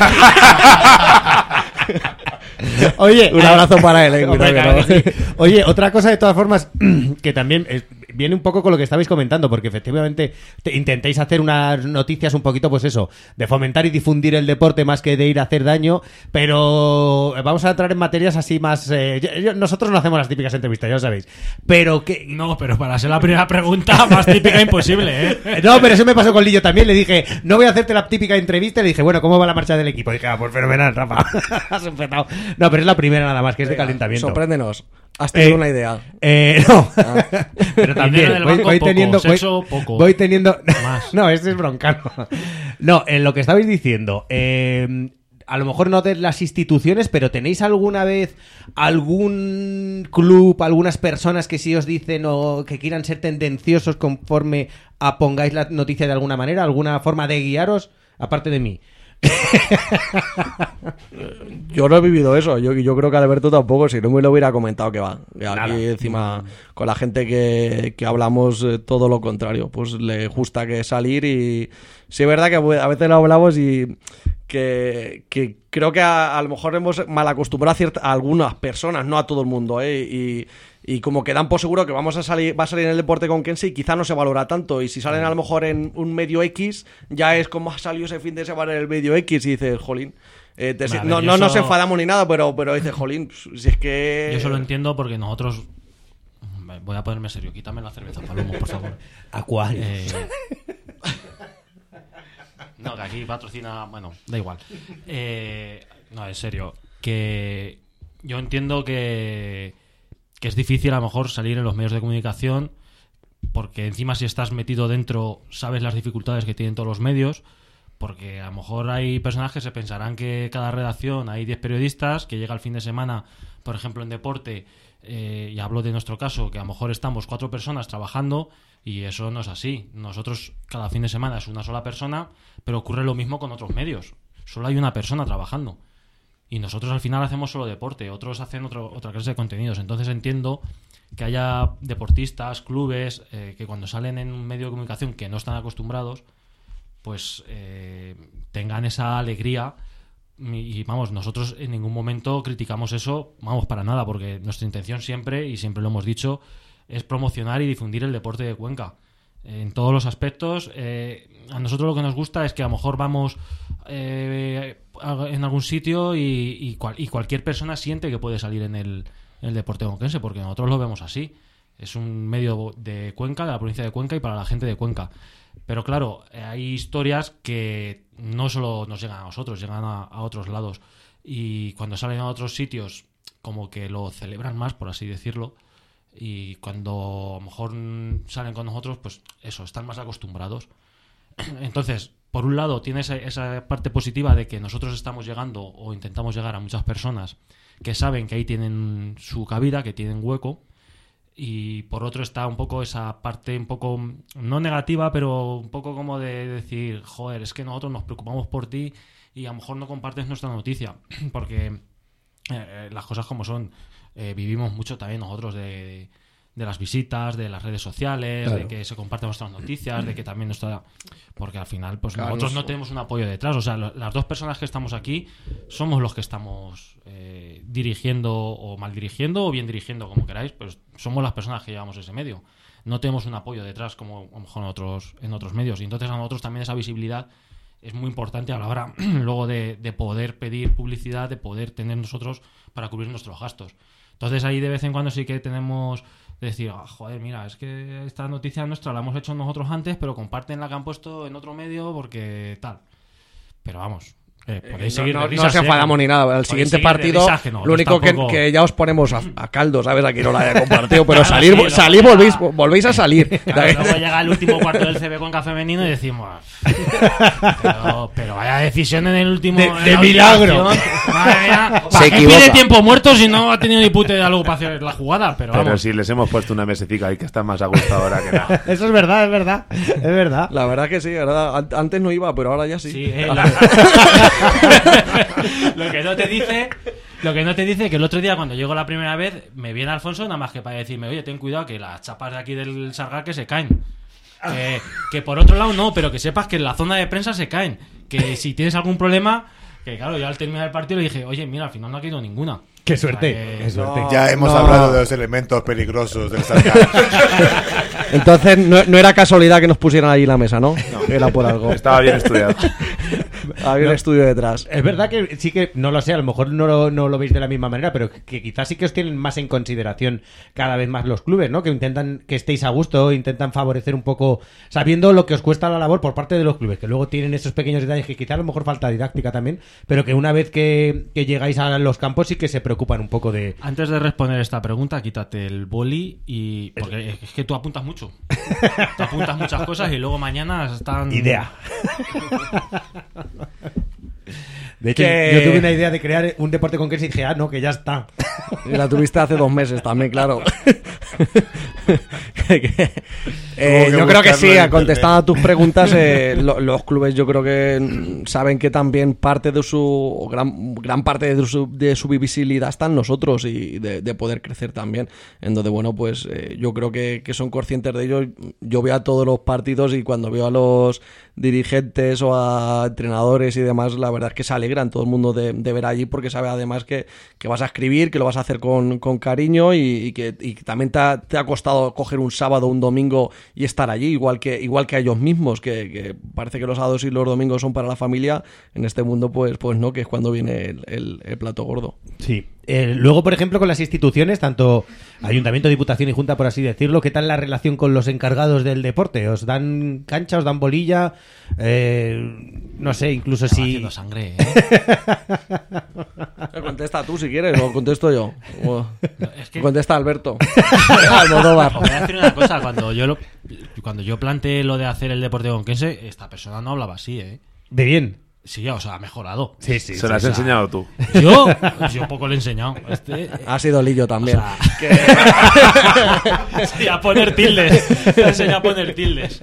Oye, un abrazo para él, sí. Oye, otra cosa de todas formas que también viene un poco con lo que estabais comentando, porque efectivamente intentáis hacer unas noticias un poquito, pues eso, de fomentar y difundir el deporte más que de ir a hacer daño, pero vamos a entrar en materias así más... nosotros no hacemos las típicas entrevistas, ya lo sabéis, pero que... No, pero para ser la primera pregunta más típica imposible, ¿eh? No, pero eso me pasó con Lillo también, le dije, no voy a hacerte la típica entrevista, y le dije, bueno, ¿cómo va la marcha del equipo? Y dije, pues fenomenal, Rafa, has empezado. No, pero es la primera nada más, que es de calentamiento. Sorpréndenos. ¿Has tenido una idea? No. Pero también voy teniendo... poco. Voy teniendo... Más. No, este es broncano. No, en lo que estabais diciendo... a lo mejor no de las instituciones, pero ¿tenéis alguna vez algún club, algunas personas que sí os dicen o que quieran ser tendenciosos conforme a pongáis la noticia de alguna manera? ¿Alguna forma de guiaros? Aparte de mí. Yo no he vivido eso. Yo creo que Alberto tampoco, si no me lo hubiera comentado, que va. Aquí encima con la gente que hablamos, todo lo contrario. Pues le gusta que salir, y sí es verdad que a veces lo hablamos y que creo que a lo mejor hemos mal acostumbrado a algunas personas, no a todo el mundo, y como que dan por seguro que va a salir en el deporte conquense y quizá no se valora tanto, y si salen a lo mejor en un medio X, ya es como ha salido ese fin de semana en el medio X, y dices, jolín, no nos enfadamos ni nada, pero dices, jolín, si es que... Yo eso lo entiendo porque nosotros... Voy a ponerme serio, quítame la cerveza, Palomo, por favor. ¿A cuál? No, que aquí patrocina... Bueno, da igual. No, en serio, que yo entiendo que es difícil a lo mejor salir en los medios de comunicación, porque encima si estás metido dentro sabes las dificultades que tienen todos los medios, porque a lo mejor hay personas que se pensarán que cada redacción hay 10 periodistas, que llega el fin de semana, por ejemplo en deporte, y hablo de nuestro caso, que a lo mejor estamos 4 personas trabajando, y eso no es así. Nosotros cada fin de semana es una sola persona, pero ocurre lo mismo con otros medios, solo hay una persona trabajando. Y nosotros al final hacemos solo deporte, otros hacen otra clase de contenidos. Entonces entiendo que haya deportistas, clubes, que cuando salen en un medio de comunicación que no están acostumbrados, pues tengan esa alegría. Y vamos, nosotros en ningún momento criticamos eso, vamos, para nada, porque nuestra intención siempre, y siempre lo hemos dicho, es promocionar y difundir el deporte de Cuenca. En todos los aspectos. A nosotros lo que nos gusta es que a lo mejor vamos en algún sitio y cualquier persona siente que puede salir en el deporte conquense, porque nosotros lo vemos así. Es un medio de Cuenca, de la provincia de Cuenca, y para la gente de Cuenca. Pero claro, hay historias que no solo nos llegan a nosotros, llegan a otros lados. y cuando salen a otros sitios como que lo celebran más, por así decirlo, y cuando a lo mejor salen con nosotros, pues eso, están más acostumbrados. Entonces, por un lado tienes esa parte positiva de que nosotros estamos llegando o intentamos llegar a muchas personas que saben que ahí tienen su cabida, que tienen hueco, y por otro está un poco esa parte un poco, no negativa, pero un poco como de decir, joder, es que nosotros nos preocupamos por ti y a lo mejor no compartes nuestra noticia, porque las cosas como son, vivimos mucho también nosotros de las visitas, de las redes sociales, claro, de que se comparten nuestras noticias, de que también nuestra... Porque al final, pues claro, nosotros no tenemos un apoyo detrás. O sea, las dos personas que estamos aquí somos los que estamos dirigiendo o mal dirigiendo o bien dirigiendo, como queráis, pues somos las personas que llevamos ese medio. No tenemos un apoyo detrás como a lo mejor en otros medios. Y entonces a nosotros también esa visibilidad es muy importante a la hora luego de poder pedir publicidad, de poder tener nosotros para cubrir nuestros gastos. Entonces ahí de vez en cuando sí que tenemos de decir, joder, mira, es que esta noticia nuestra la hemos hecho nosotros antes, pero comparten la que han puesto en otro medio porque tal. Pero vamos, podéis seguir no nos enfadamos ni nada. El siguiente partido, lo único tampoco... que ya os ponemos a caldo, ¿sabes? Aquí no la haya compartido, pero claro, salir volvéis a salir. Claro, luego llega el último cuarto del CB con Café Femenino y decimos, pero vaya decisión en el último... De milagro. Madre mía, ¿para qué pide tiempo muerto si no ha tenido ni puta idea luego para hacer la jugada? Pero si les hemos puesto una mesecita ahí que está más a gusto ahora que nada. Eso es verdad, es verdad. Es verdad. La verdad que sí, ¿verdad? Antes no iba, pero ahora ya sí. Sí, Lo que no te dice que el otro día cuando llego la primera vez me viene Alfonso nada más que para decirme, oye, ten cuidado que las chapas de aquí del Sargal que se caen, que por otro lado no, pero que sepas que en la zona de prensa se caen, que si tienes algún problema, que claro, yo al terminar el partido le dije, oye, mira, al final no ha caído ninguna. ¡Qué suerte! ¡Qué suerte! Ya hemos hablado de los elementos peligrosos del Sargal. Entonces no era casualidad que nos pusieran allí en la mesa, ¿no? Era por algo. Estaba bien estudiado. Había un estudio detrás. Es verdad que sí que, no lo sé, a lo mejor no lo veis de la misma manera, pero que quizás sí que os tienen más en consideración cada vez más los clubes, ¿no? Que intentan que estéis a gusto, intentan favorecer un poco, sabiendo lo que os cuesta la labor por parte de los clubes, que luego tienen esos pequeños detalles que quizás a lo mejor falta didáctica también, pero que una vez que llegáis a los campos sí que se preocupan un poco de... Antes de responder esta pregunta, quítate el boli y... Porque es que tú apuntas mucho. Tú apuntas muchas cosas y luego mañana están... Idea. De hecho, yo tuve una idea de crear un deporte con queso y dije, no, que ya está. Y la tuviste hace 2 meses también, claro. Yo creo que sí, contestando a tus preguntas, los clubes yo creo que saben que también parte de su gran parte de su visibilidad está en nosotros y de poder crecer también. Entonces, bueno, pues yo creo que son conscientes de ello. Yo veo a todos los partidos y cuando veo a los dirigentes o a entrenadores y demás, la verdad es que se alegran todo el mundo de ver allí, porque sabe además que vas a escribir, que lo vas a hacer con cariño y que también te ha costado coger un sábado o un domingo y estar allí, igual que a ellos mismos, que parece que los sábados y los domingos son para la familia. En este mundo pues no, que es cuando viene el plato gordo. Sí. Luego, por ejemplo, con las instituciones, tanto Ayuntamiento, Diputación y Junta, por así decirlo, ¿qué tal la relación con los encargados del deporte? ¿Os dan cancha, os dan bolilla? No sé, incluso si... haciendo sangre, Contesta tú si quieres, o contesto yo. No, es que... Contesta Alberto. Almodóvar. Os voy a decir una cosa, cuando yo planteé lo de hacer el deporte conquense, esta persona no hablaba así, ¿De bien? Sí, o sea, ha mejorado. Sí. Se lo has enseñado tú. Yo poco le he enseñado. Ha sido Lillo también. O sea, sí, a poner tildes. Te enseña a poner tildes.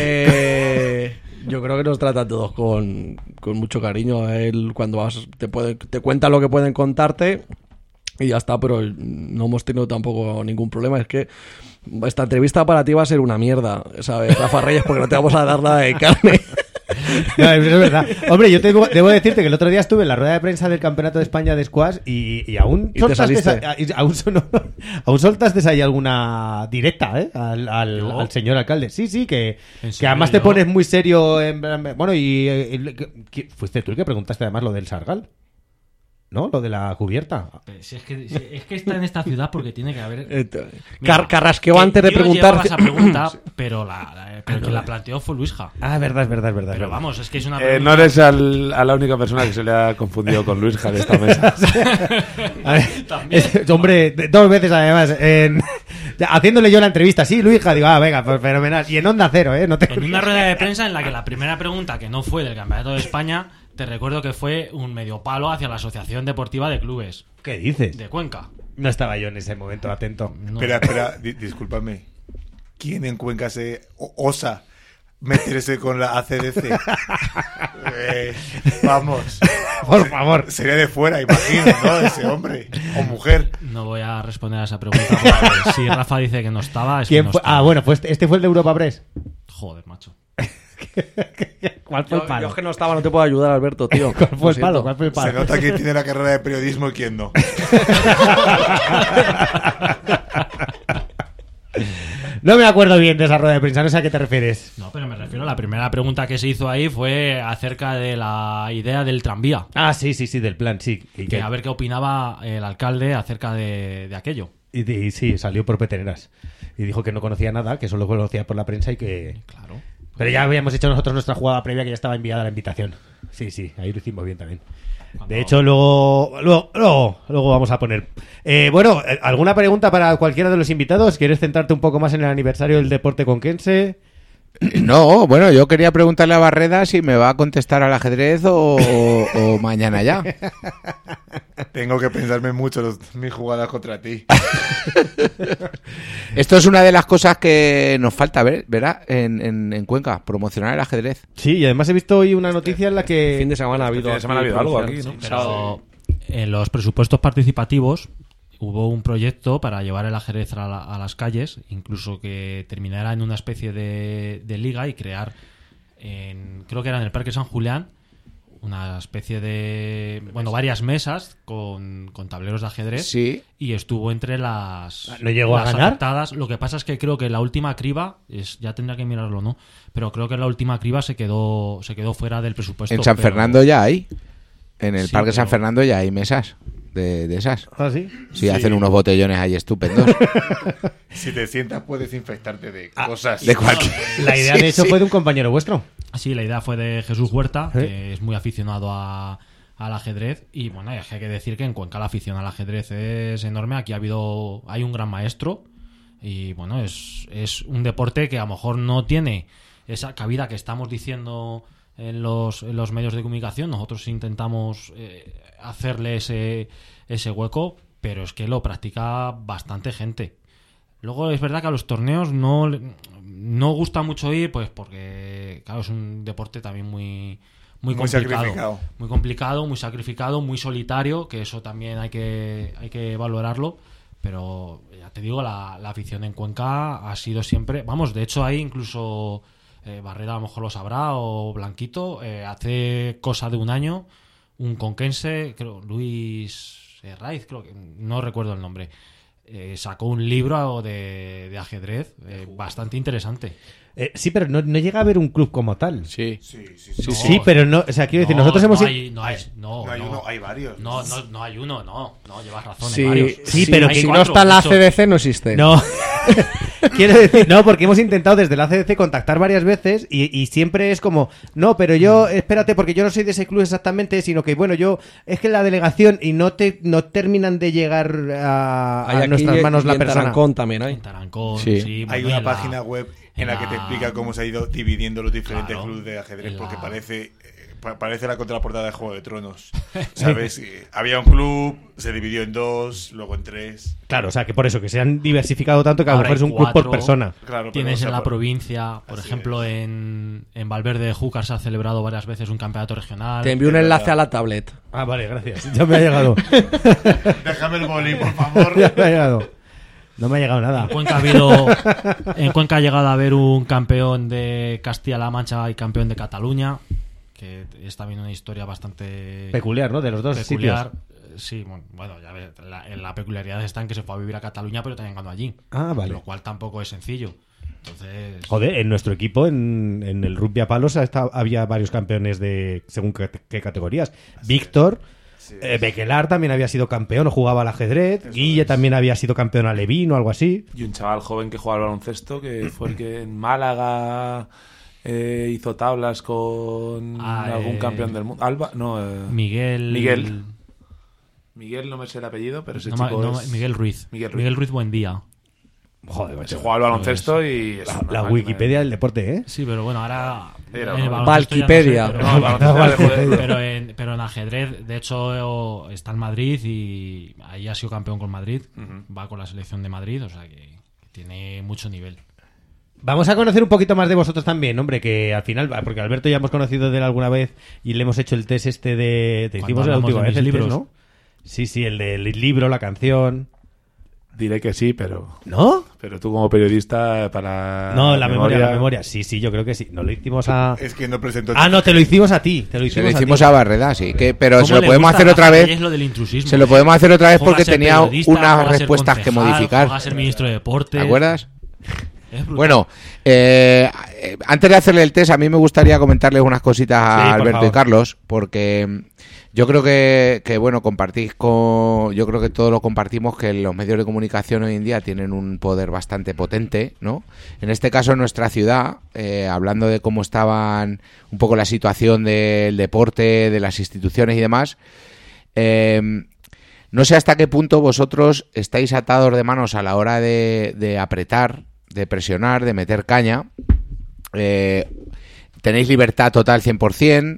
Yo creo que nos trata a todos con mucho cariño. Él cuando vas te cuenta lo que pueden contarte y ya está, pero no hemos tenido tampoco ningún problema. Es que esta entrevista para ti va a ser una mierda, ¿sabes, Rafa Reyes? Porque no te vamos a dar nada de carne. No, es verdad. Hombre, yo debo decirte que el otro día estuve en la rueda de prensa del Campeonato de España de Squash y aún soltaste ahí alguna directa, al señor alcalde. Sí, que además te pones muy serio. Bueno, fuiste tú el que preguntaste además lo del Sargal, ¿no? Lo de la cubierta. Si es que está en esta ciudad porque tiene que haber... Carrasqueo antes de preguntar... Esa pregunta pero quien la planteó fue Luisja. Ah, verdad. Pero vamos, es que es una no eres a la única persona que se le ha confundido con Luisja de esta mesa. A ver, hombre, 2 veces además. Haciéndole yo la entrevista, sí, Luisja, digo, venga, pues fenomenal. Y en Onda Cero, ¿eh? No te... En una rueda de prensa en la que la primera pregunta, que no fue del Campeonato de España, te recuerdo que fue un medio palo hacia la Asociación Deportiva de Clubes. ¿Qué dices? De Cuenca. No estaba yo en ese momento atento. No. Espera, discúlpame. ¿Quién en Cuenca se osa meterse con la ACDC? Vamos. Por favor. Sería de fuera, imagino, ¿no? Ese hombre o mujer. No voy a responder a esa pregunta porque si Rafa dice que no estaba, es ¿Quién que no fue? estaba. Bueno, pues este fue el de Europa Press. Joder, macho. ¿Cuál fue el palo? Yo es que no estaba, no te puedo ayudar, Alberto, tío. ¿Cuál fue el palo? ¿Cuál fue el palo? Se nota quién tiene la carrera de periodismo y quién no. No me acuerdo bien de esa rueda de prensa, no sé a qué te refieres. No, pero me refiero a la primera pregunta que se hizo ahí fue acerca de la idea del tranvía. Ah, sí, del plan, sí. Que a ver qué opinaba el alcalde acerca de aquello. Y sí, salió por peteneras. Y dijo que no conocía nada, que solo conocía por la prensa y que... Claro. Pero ya habíamos hecho nosotros nuestra jugada previa, que ya estaba enviada la invitación. Sí, ahí lo hicimos bien también. De hecho, luego vamos a poner... bueno, ¿alguna pregunta para cualquiera de los invitados? ¿Quieres centrarte un poco más en el aniversario del deporte conquense? No, bueno, yo quería preguntarle a Barreda si me va a contestar al ajedrez o mañana ya. Tengo que pensarme mucho mis jugadas contra ti. Esto es una de las cosas que nos falta ver, ¿verdad? En Cuenca, promocionar el ajedrez. Sí, y además he visto hoy una noticia en la que... Fin de semana ha habido algo aquí, ¿no? Sí, pero en los presupuestos participativos hubo un proyecto para llevar el ajedrez a las calles, incluso que terminara en una especie de liga y crear, creo que era en el Parque San Julián, una especie de... Bueno, varias mesas con tableros de ajedrez. Sí. Y estuvo entre las... ¿No llegó a ganar? Afectadas. Lo que pasa es que creo que la última criba, ya tendría que mirarlo, ¿no? Pero creo que la última criba se quedó fuera del presupuesto. En San Fernando ya hay. En el Sí, Parque San pero- Fernando ya hay mesas de esas. ¿Ah, sí? Sí, hacen unos botellones ahí estupendos. Si te sientas puedes infectarte de cosas. De cualquier... La idea, de hecho, fue de un compañero vuestro. Sí, la idea fue de Jesús Huerta, que es muy aficionado al ajedrez. Y bueno, hay que decir que en Cuenca la afición al ajedrez es enorme. Aquí hay un gran maestro. Y bueno, es un deporte que a lo mejor no tiene esa cabida que estamos diciendo en los medios de comunicación. Nosotros intentamos hacerle ese hueco, pero es que lo practica bastante gente. Luego es verdad que a los torneos no gusta mucho ir, pues porque claro, es un deporte también muy complicado, sacrificado. muy complicado, muy sacrificado, muy solitario, que eso también hay que valorarlo. Pero ya te digo, la afición en Cuenca ha sido siempre, vamos, de hecho hay incluso Barreda a lo mejor lo sabrá, o Blanquito, hace cosa de un año un conquense, creo, Luis Raiz, creo que no recuerdo el nombre, sacó un libro de ajedrez bastante interesante. Sí, pero no llega a haber un club como tal. Sí. Sí, pero no, o sea, quiero decir, nosotros hemos... No hay uno, hay varios. No hay uno, no, llevas razón, Sí, hay varios. Sí, pero hay que si no cuatro, está la de hecho. CDC no existe. No. Quiero decir, no, porque hemos intentado desde la CDC contactar varias veces y siempre es como, no, pero yo, espérate, porque yo no soy de ese club exactamente, sino que, bueno, yo, es que la delegación y no terminan de llegar a Hay aquí nuestras manos y la en persona. Tarancón también hay. En Tarancón, Sí. sí. Hay bueno, una página web en la que te explica cómo se ha ido dividiendo los diferentes Claro. clubes de ajedrez, En porque la- parece la contraportada de Juego de Tronos. ¿Sabes? Había un club, se dividió en 2, luego en 3. Claro, o sea, que por eso, que se han diversificado tanto que a lo Ahora mejor es hay un club por 4. persona. Claro, pero, Tienes o sea, en la por- provincia, por Así ejemplo, en Valverde de Júcar se ha celebrado varias veces un campeonato regional. Te envío un enlace a la tablet. Ah, vale, gracias. Ya me ha llegado. Déjame el boli, por favor. Ya me ha llegado. No me ha llegado nada. En Cuenca ha llegado a haber un campeón de Castilla-La Mancha y campeón de Cataluña, que es también una historia bastante Peculiar, ¿no? De los dos peculiar. sitios. Sí, bueno, ya ves, la peculiaridad está en que se fue a vivir a Cataluña, pero también ganó allí. Ah, vale. Lo cual tampoco es sencillo. Entonces, Joder, en nuestro equipo, en el rugby a palos, había varios campeones de según qué categorías. Víctor, Bekelar también había sido campeón o jugaba al ajedrez. Guille también había sido campeón alevín o algo así. Y un chaval joven que jugaba al baloncesto, que fue el que en Málaga hizo tablas con algún campeón del mundo. Miguel, no me sé el apellido, pero ese chico es... Miguel Ruiz. Miguel Ruiz, buen día. Joder, se juega al baloncesto y... La Wikipedia del deporte, ¿eh? Sí, pero bueno, ahora... Valquipedia. Pero en ajedrez, de hecho, está en Madrid y ahí ha sido campeón con Madrid. Va con la selección de Madrid, o sea que tiene mucho nivel. Vamos a conocer un poquito más de vosotros también, hombre, que al final, porque Alberto ya hemos conocido de él alguna vez y le hemos hecho el test de... Te hicimos la última vez el test, ¿no? Sí, el del libro, la canción... Diré que sí, pero... ¿No? Pero tú como periodista para... No, la memoria. Sí, yo creo que sí. No lo hicimos a... Es que no presentó... no, te lo hicimos a ti. Se lo hicimos a Barreda, sí. Pero se lo podemos hacer otra vez. Se lo podemos hacer otra vez porque tenía unas respuestas que modificar. Va a ser ministro de Deportes. ¿Te acuerdas? Bueno, antes de hacerle el test, a mí me gustaría comentarles unas cositas a Alberto y Carlos, porque... Yo creo que bueno, yo creo que todos lo compartimos, que los medios de comunicación hoy en día tienen un poder bastante potente, ¿no? En este caso en nuestra ciudad, hablando de cómo estaban un poco la situación del deporte, de las instituciones y demás, no sé hasta qué punto vosotros estáis atados de manos a la hora de apretar, de presionar, de meter caña. ¿Tenéis libertad total 100%?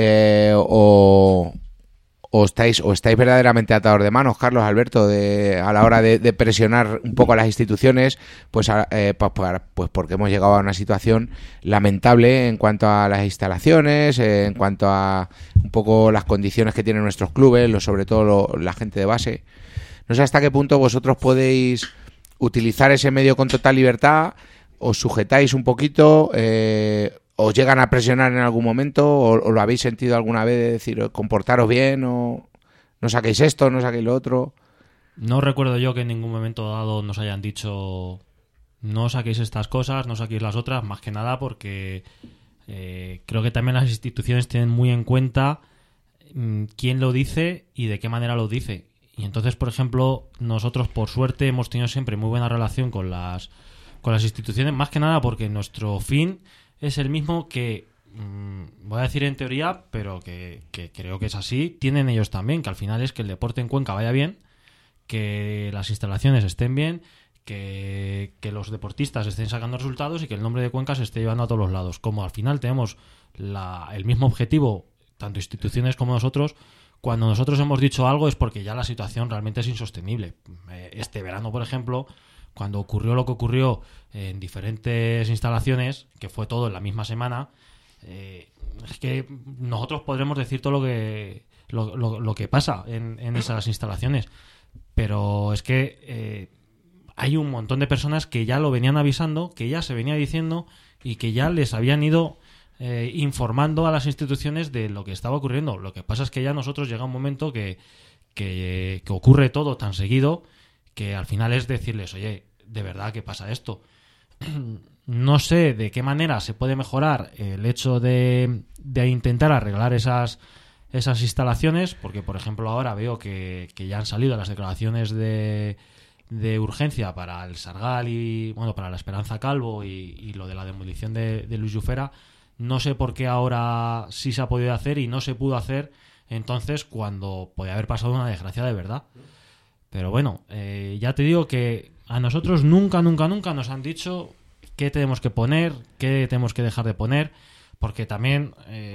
O estáis verdaderamente atados de manos, Carlos, Alberto, a la hora de presionar un poco a las instituciones, pues porque hemos llegado a una situación lamentable en cuanto a las instalaciones, en cuanto a un poco las condiciones que tienen nuestros clubes, sobre todo la gente de base. No sé hasta qué punto vosotros podéis utilizar ese medio con total libertad, os sujetáis un poquito, ¿os llegan a presionar en algún momento o lo habéis sentido alguna vez de decir comportaros bien o no saquéis esto, no saquéis lo otro? No recuerdo yo que en ningún momento dado nos hayan dicho no saquéis estas cosas, no saquéis las otras, más que nada porque creo que también las instituciones tienen muy en cuenta quién lo dice y de qué manera lo dice. Y entonces, por ejemplo, nosotros por suerte hemos tenido siempre muy buena relación con las instituciones, más que nada porque nuestro fin es el mismo que, voy a decir en teoría, pero que creo que es así, tienen ellos también, que al final es que el deporte en Cuenca vaya bien, que las instalaciones estén bien, que los deportistas estén sacando resultados y que el nombre de Cuenca se esté llevando a todos los lados. Como al final tenemos el mismo objetivo, tanto instituciones como nosotros, cuando nosotros hemos dicho algo es porque ya la situación realmente es insostenible. Este verano, por ejemplo, cuando ocurrió lo que ocurrió en diferentes instalaciones, que fue todo en la misma semana, es que nosotros podremos decir todo lo que pasa en esas instalaciones, pero es que hay un montón de personas que ya lo venían avisando, que ya se venía diciendo y que ya les habían ido informando a las instituciones de lo que estaba ocurriendo. Lo que pasa es que ya nosotros llega un momento que ocurre todo tan seguido que al final es decirles, oye, de verdad que pasa esto. No sé de qué manera se puede mejorar el hecho de intentar arreglar esas instalaciones, porque por ejemplo ahora veo que ya han salido las declaraciones de urgencia para el Sargal y para la Esperanza Calvo y lo de la demolición de Luis Llufera. No sé por qué ahora sí se ha podido hacer y no se pudo hacer entonces cuando podía haber pasado una desgracia de verdad. Pero bueno, ya te digo que a nosotros nunca nos han dicho qué tenemos que poner, qué tenemos que dejar de poner, porque también,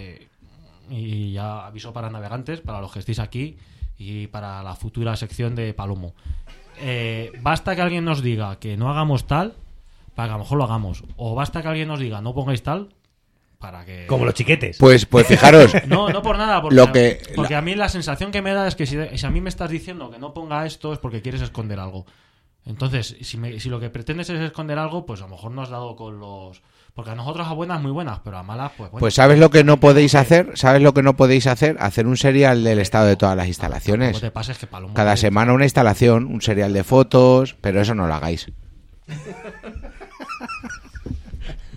y ya aviso para navegantes, para los que estéis aquí y para la futura sección de Palomo, basta que alguien nos diga que no hagamos tal, para que a lo mejor lo hagamos, o basta que alguien nos diga no pongáis tal, para que... Como los chiquetes. Pues fijaros. No por nada, porque a mí la sensación que me da es que si a mí me estás diciendo que no ponga esto es porque quieres esconder algo. Entonces, si lo que pretendes es esconder algo, pues a lo mejor no has dado con los... Porque a nosotros a buenas muy buenas, pero a malas pues bueno. Pues ¿sabes lo que no podéis hacer? ¿Sabes lo que no podéis hacer? Hacer un serial del estado de todas las instalaciones. Lo que te pasa es que Palomo cada semana una instalación, un serial de fotos, pero eso no lo hagáis.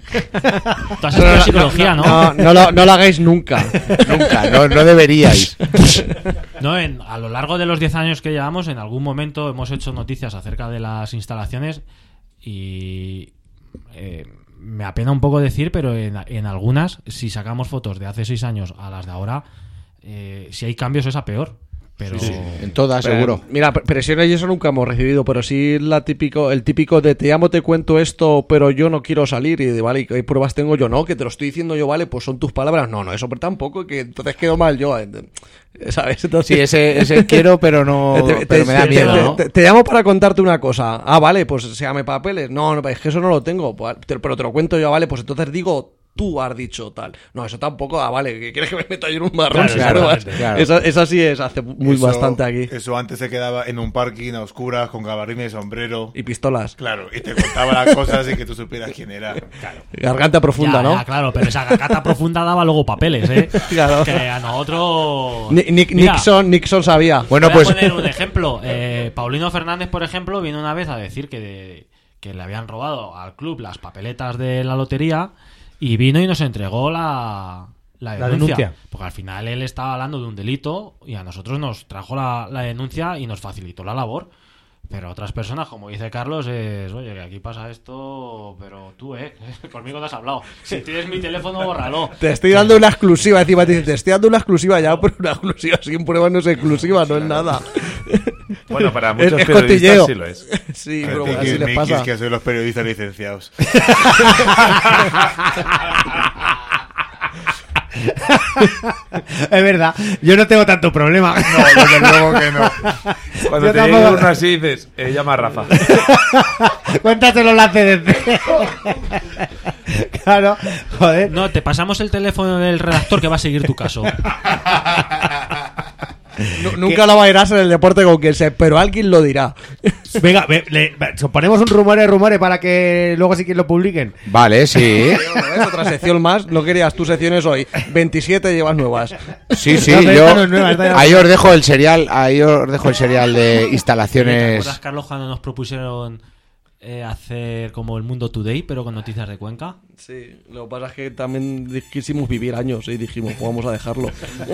Tú has estudiado psicología, ¿no? No lo hagáis nunca. Nunca, no deberíais. No, a lo largo de los 10 años que llevamos, en algún momento hemos hecho noticias acerca de las instalaciones y me apena un poco decir, pero en algunas, si sacamos fotos de hace 6 años a las de ahora, si hay cambios es a peor. Pero... Sí, en todas, seguro. Mira, presiones y eso nunca hemos recibido, pero sí el típico de te llamo, te cuento esto, pero yo no quiero salir. Y de vale, ¿qué pruebas tengo yo? No, que te lo estoy diciendo yo, vale, pues son tus palabras. No, eso pero tampoco, que entonces quedo mal yo. ¿Sabes? Entonces, sí, ese quiero, pero no. Pero me da miedo, ¿no? Te llamo para contarte una cosa. Ah, vale, pues séame papeles. No, es que eso no lo tengo. Pero te lo cuento yo, vale, pues entonces digo. Tú has dicho tal. No, eso tampoco. Ah, vale, ¿que quieres que me meta yo en un marrón? Claro. Esa sí es, hace bastante aquí. Eso antes se quedaba en un parking a oscuras con gabardina y sombrero. Y pistolas. Claro, y te contaba las cosas y que tú supieras quién era. Claro. Garganta profunda, ¿no? Claro, pero esa garganta profunda daba luego papeles, ¿eh? Claro. Que a nosotros... Nixon sabía. Bueno, voy a poner un ejemplo. Paulino Fernández, por ejemplo, vino una vez a decir que le habían robado al club las papeletas de la lotería. Y vino y nos entregó la denuncia. Porque al final él estaba hablando de un delito y a nosotros nos trajo la denuncia y nos facilitó la labor. Pero otras personas, como dice Carlos, es... Oye, que aquí pasa esto, pero tú, conmigo no has hablado. Si tienes mi teléfono, bórralo. Te estoy dando una exclusiva. Encima te dice, te estoy dando una exclusiva ya, pero una exclusiva sin pruebas no es exclusiva, no es nada. Bueno, para muchos es periodistas cotilleo. sí lo es. Sí, pero así les pasa. Es que soy los periodistas licenciados. Es verdad, yo no tengo tanto problema. No, desde luego que no. Cuando Yo te tampoco. llega uno así dices, llama a Rafa. Cuéntaselo la CDC. Claro, joder. No, te pasamos el teléfono del redactor que va a seguir tu caso. Nunca lo bailarás en el deporte con quien sea, pero alguien lo dirá. Venga, ponemos un rumores para que luego sí que lo publiquen. Vale, sí. Otra sección más. No querías tus secciones hoy. 27 llevas nuevas. Sí, No, yo. esta no es nueva, esta ya- Ahí os dejo el serial. Ahí os dejo el serial de ¿Te instalaciones. acuerdas, Carlos, cuando nos propusieron hacer como el Mundo Today, pero con noticias de Cuenca? Sí, lo que pasa es que también quisimos vivir años y dijimos, pues vamos a dejarlo.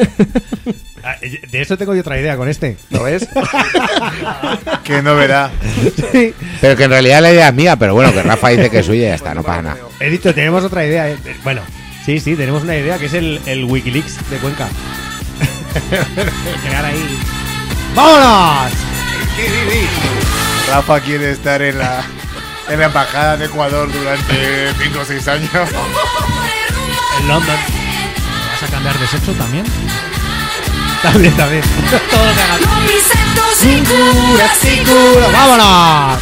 De eso tengo yo otra idea con este. ¿Lo ves? Que no verá. Sí. Pero que en realidad la idea es mía, pero bueno, que Rafa dice que es suya y ya está, no pasa nada. He dicho, tenemos otra idea. Bueno, sí, tenemos una idea que es el Wikileaks de Cuenca. Llegar ahí. ¡Vámonos! Rafa quiere estar en la embajada de Ecuador durante 5 o 6 años. En London. ¿Vas a cambiar de sexo también? También. Todo lo que hagas. Con mis actos sin cura, sin ¡Seguro! ¡Vámonos!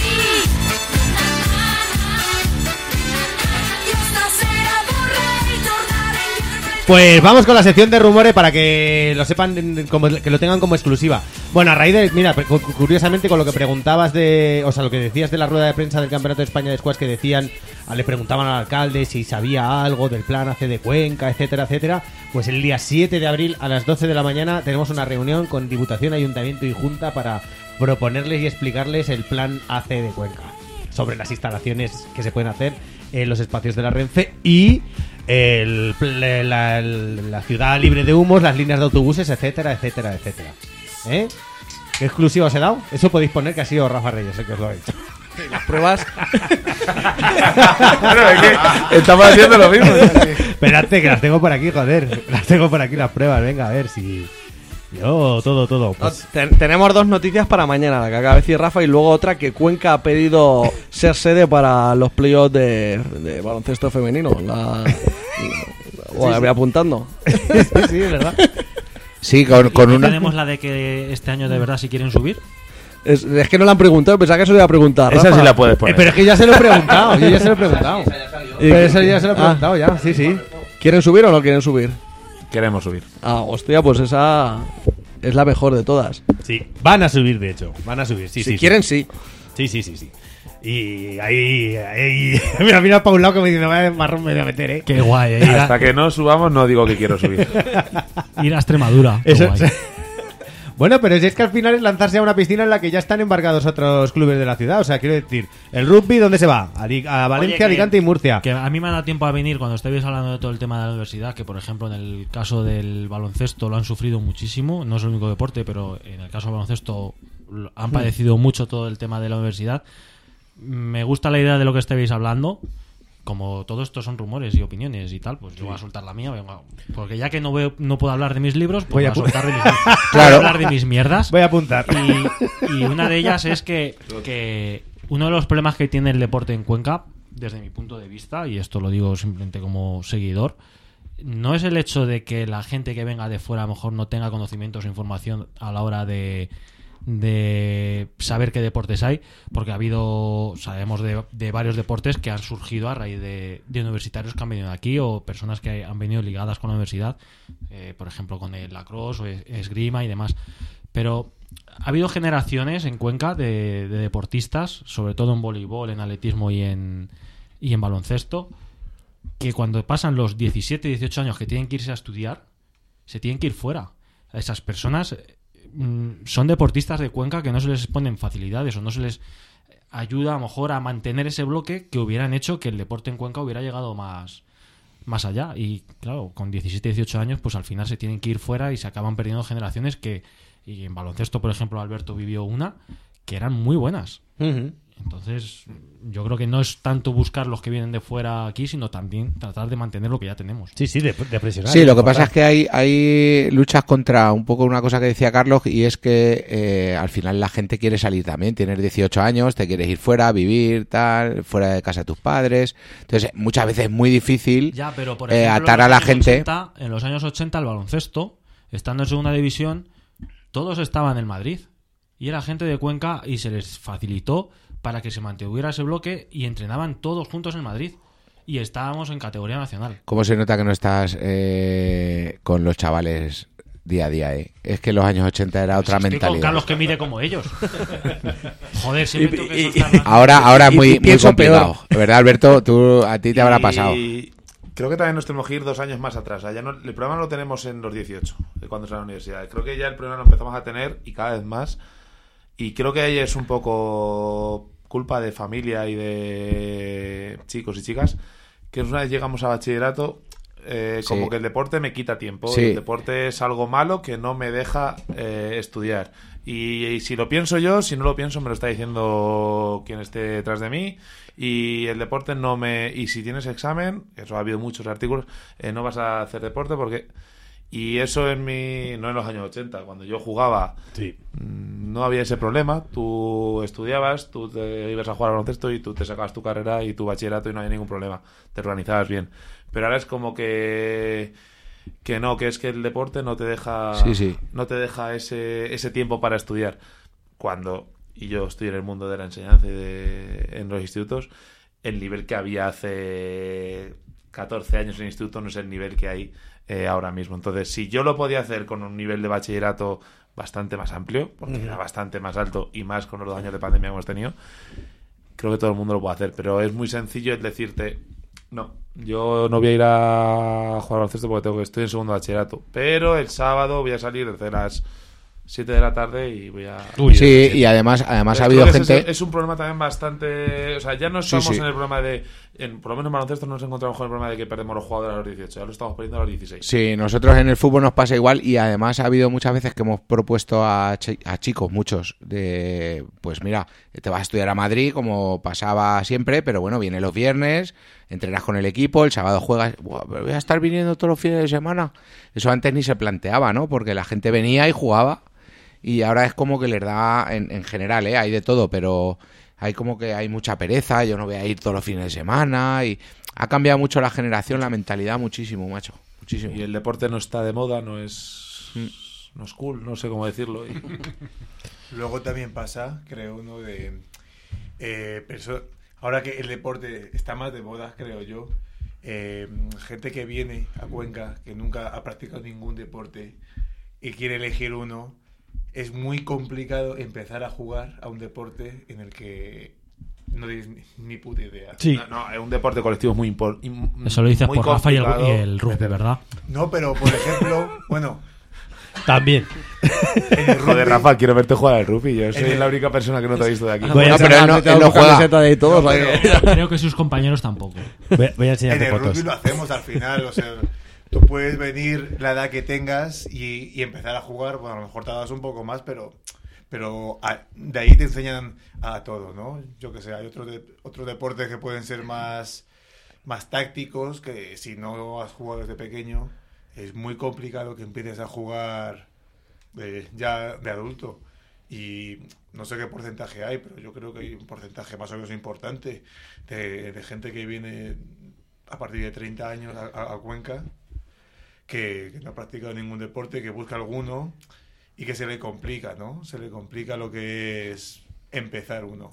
Pues vamos con la sección de rumores para que lo sepan, que lo tengan como exclusiva. Bueno, a raíz de, mira, curiosamente con lo que preguntabas lo que decías de la rueda de prensa del Campeonato de España de Squash, que decían, le preguntaban al alcalde si sabía algo del plan AC de Cuenca, etcétera, pues el día 7 de abril a las 12 de la mañana tenemos una reunión con Diputación, Ayuntamiento y Junta para proponerles y explicarles el plan AC de Cuenca sobre las instalaciones que se pueden hacer en los espacios de la Renfe y la ciudad libre de humos, las líneas de autobuses, etcétera. ¿Eh? ¿Qué exclusiva os he dado? Eso podéis poner que ha sido Rafa Reyes el que os lo ha dicho. Las pruebas. Bueno, es que estamos haciendo lo mismo. Esperad que las tengo por aquí, joder. Las tengo por aquí las pruebas, venga, a ver si... Yo, todo. Pues... Tenemos 2 noticias para mañana, la que acaba de decir Rafa, y luego otra que Cuenca ha pedido ser sede para los playoffs de baloncesto femenino. Voy apuntando. sí, es verdad. Sí, con una. ¿Tenemos la de que este año de verdad si quieren subir? Es que no le han preguntado, pensaba que eso le iba a preguntar. Esa Rafa. sí la puedes poner. Pero es que ya se lo he preguntado, Pero eso ya se lo he preguntado, ya, sí. ¿Quieren subir o no quieren subir? Queremos subir. Ah, hostia, pues esa es la mejor de todas. Sí, van a subir, de hecho. Van a subir, sí. Si quieren, sí. Sí. Y ahí mira para un lado que me dice, vaya marrón me voy a meter, ¿eh? Qué guay, Hasta que no subamos no digo que quiero subir. Ir a Extremadura. Eso, Bueno, pero si es que al final es lanzarse a una piscina en la que ya están embarcados otros clubes de la ciudad. O sea, quiero decir, ¿el rugby dónde se va? A Valencia, Alicante y Murcia. Que a mí me ha dado tiempo a venir cuando estáis hablando de todo el tema de la universidad, que por ejemplo en el caso del baloncesto lo han sufrido muchísimo. No es el único deporte, pero en el caso del baloncesto han padecido mucho todo el tema de la universidad. Me gusta la idea de lo que estáis hablando. Como todo esto son rumores y opiniones y tal, pues yo voy a soltar la mía, porque ya que no puedo hablar de mis libros, pues voy a soltar de mis, voy a hablar de mis mierdas. Voy a apuntar. Y una de ellas es que uno de los problemas que tiene el deporte en Cuenca, desde mi punto de vista, y esto lo digo simplemente como seguidor, no es el hecho de que la gente que venga de fuera a lo mejor no tenga conocimientos o información a la hora de saber qué deportes hay, porque sabemos de varios deportes que han surgido a raíz de universitarios que han venido aquí o personas que han venido ligadas con la universidad, por ejemplo con el lacrosse o esgrima y demás. Pero ha habido generaciones en Cuenca de deportistas, sobre todo en voleibol, en atletismo y en baloncesto, que cuando pasan los 17, 18 años que tienen que irse a estudiar, se tienen que ir fuera. A esas personas son deportistas de Cuenca que no se les ponen facilidades o no se les ayuda a lo mejor a mantener ese bloque que hubieran hecho que el deporte en Cuenca hubiera llegado más allá. Y claro, con 17, 18 años pues al final se tienen que ir fuera y se acaban perdiendo generaciones y en baloncesto, por ejemplo, Alberto vivió una que eran muy buenas. Entonces, yo creo que no es tanto buscar los que vienen de fuera aquí, sino también tratar de mantener lo que ya tenemos. Sí, de presionar. Sí, lo que pasa es que hay luchas contra un poco una cosa que decía Carlos, y es que al final la gente quiere salir también. Tienes 18 años, te quieres ir fuera, vivir, tal, fuera de casa de tus padres. Entonces, muchas veces es muy difícil ya, pero, por ejemplo, atar a la gente. En los años 80, el baloncesto, estando en segunda división, todos estaban en Madrid. Y era gente de Cuenca y se les facilitó para que se mantuviera ese bloque y entrenaban todos juntos en Madrid y estábamos en categoría nacional. ¿Cómo se nota que no estás con los chavales día a día? Es que en los años 80 era otra mentalidad. Con Carlos que mide como ellos. Joder, siempre tengo que soltar. Ahora es muy complicado. ¿Verdad, Alberto? A ti te habrá pasado. Creo que también nos tenemos que ir 2 años más atrás. Ya no, el problema no lo tenemos en los 18, de cuando sale a la universidad. Creo que ya el problema lo empezamos a tener y cada vez más. Y creo que ahí es un poco culpa de familia y de chicos y chicas, que una vez llegamos a bachillerato, como que el deporte me quita tiempo. Sí. El deporte es algo malo que no me deja estudiar. Y si lo pienso yo, si no lo pienso, me lo está diciendo quien esté detrás de mí. Y el deporte no me... Y si tienes examen, eso ha habido muchos artículos, no vas a hacer deporte porque... Y eso no en los años 80, cuando yo jugaba, no había ese problema. Tú estudiabas, tú te ibas a jugar al baloncesto y tú te sacabas tu carrera y tu bachillerato y no había ningún problema. Te organizabas bien. Pero ahora es como que no, que es que el deporte no te deja no te deja ese tiempo para estudiar. Y yo estoy en el mundo de la enseñanza en los institutos, el nivel que había hace 14 años en el instituto no es el nivel que hay ahora mismo. Entonces, si yo lo podía hacer con un nivel de bachillerato bastante más amplio, porque era bastante más alto y más con los 2 años de pandemia que hemos tenido, creo que todo el mundo lo puede hacer. Pero es muy sencillo el decirte, no, yo no voy a ir a jugar al baloncesto porque estoy en segundo de bachillerato, pero el sábado voy a salir desde las 7 de la tarde y voy a... Sí, y además ha habido gente... Es un problema también bastante... O sea, ya no estamos en el problema de... por lo menos en baloncesto no nos encontramos con el problema de que perdemos los jugadores a los 18, ya lo estamos perdiendo a los 16. Sí, nosotros en el fútbol nos pasa igual, y además ha habido muchas veces que hemos propuesto a chicos, muchos, de... Pues mira, te vas a estudiar a Madrid como pasaba siempre, pero bueno, vienes los viernes, entrenas con el equipo, el sábado juegas... Pero voy a estar viniendo todos los fines de semana. Eso antes ni se planteaba, ¿no? Porque la gente venía y jugaba. Y ahora es como que les da, en general, hay de todo, pero hay como que hay mucha pereza, yo no voy a ir todos los fines de semana, y ha cambiado mucho la generación, la mentalidad muchísimo, macho, muchísimo. Y el deporte no está de moda, no es cool, no sé cómo decirlo. Luego también pasa, creo, uno ahora que el deporte está más de moda, creo yo, gente que viene a Cuenca, que nunca ha practicado ningún deporte y quiere elegir uno, es muy complicado empezar a jugar a un deporte en el que no tienes ni puta idea. Sí. No, es un deporte colectivo muy importante. Eso lo dices por Rafa y el rugby, ¿verdad? No, pero por ejemplo, bueno, También. Joder, Rafa, quiero verte jugar al rugby. Yo soy la única persona que no te ha visto de aquí. Bueno, pero él no juega. De todos, creo que sus compañeros tampoco. Voy a enseñarte en el fotos. rugby lo hacemos al final, o sea, tú puedes venir la edad que tengas y empezar a jugar. Bueno, a lo mejor tardas un poco más, pero de ahí te enseñan a todo, ¿no? Yo que sé, hay otros deportes que pueden ser más tácticos, que si no has jugado desde pequeño es muy complicado que empieces a jugar ya de adulto. Y no sé qué porcentaje hay, pero yo creo que hay un porcentaje más o menos importante de gente que viene a partir de 30 años a Cuenca, que no ha practicado ningún deporte, que busca alguno y que se le complica, ¿no? Se le complica lo que es empezar uno.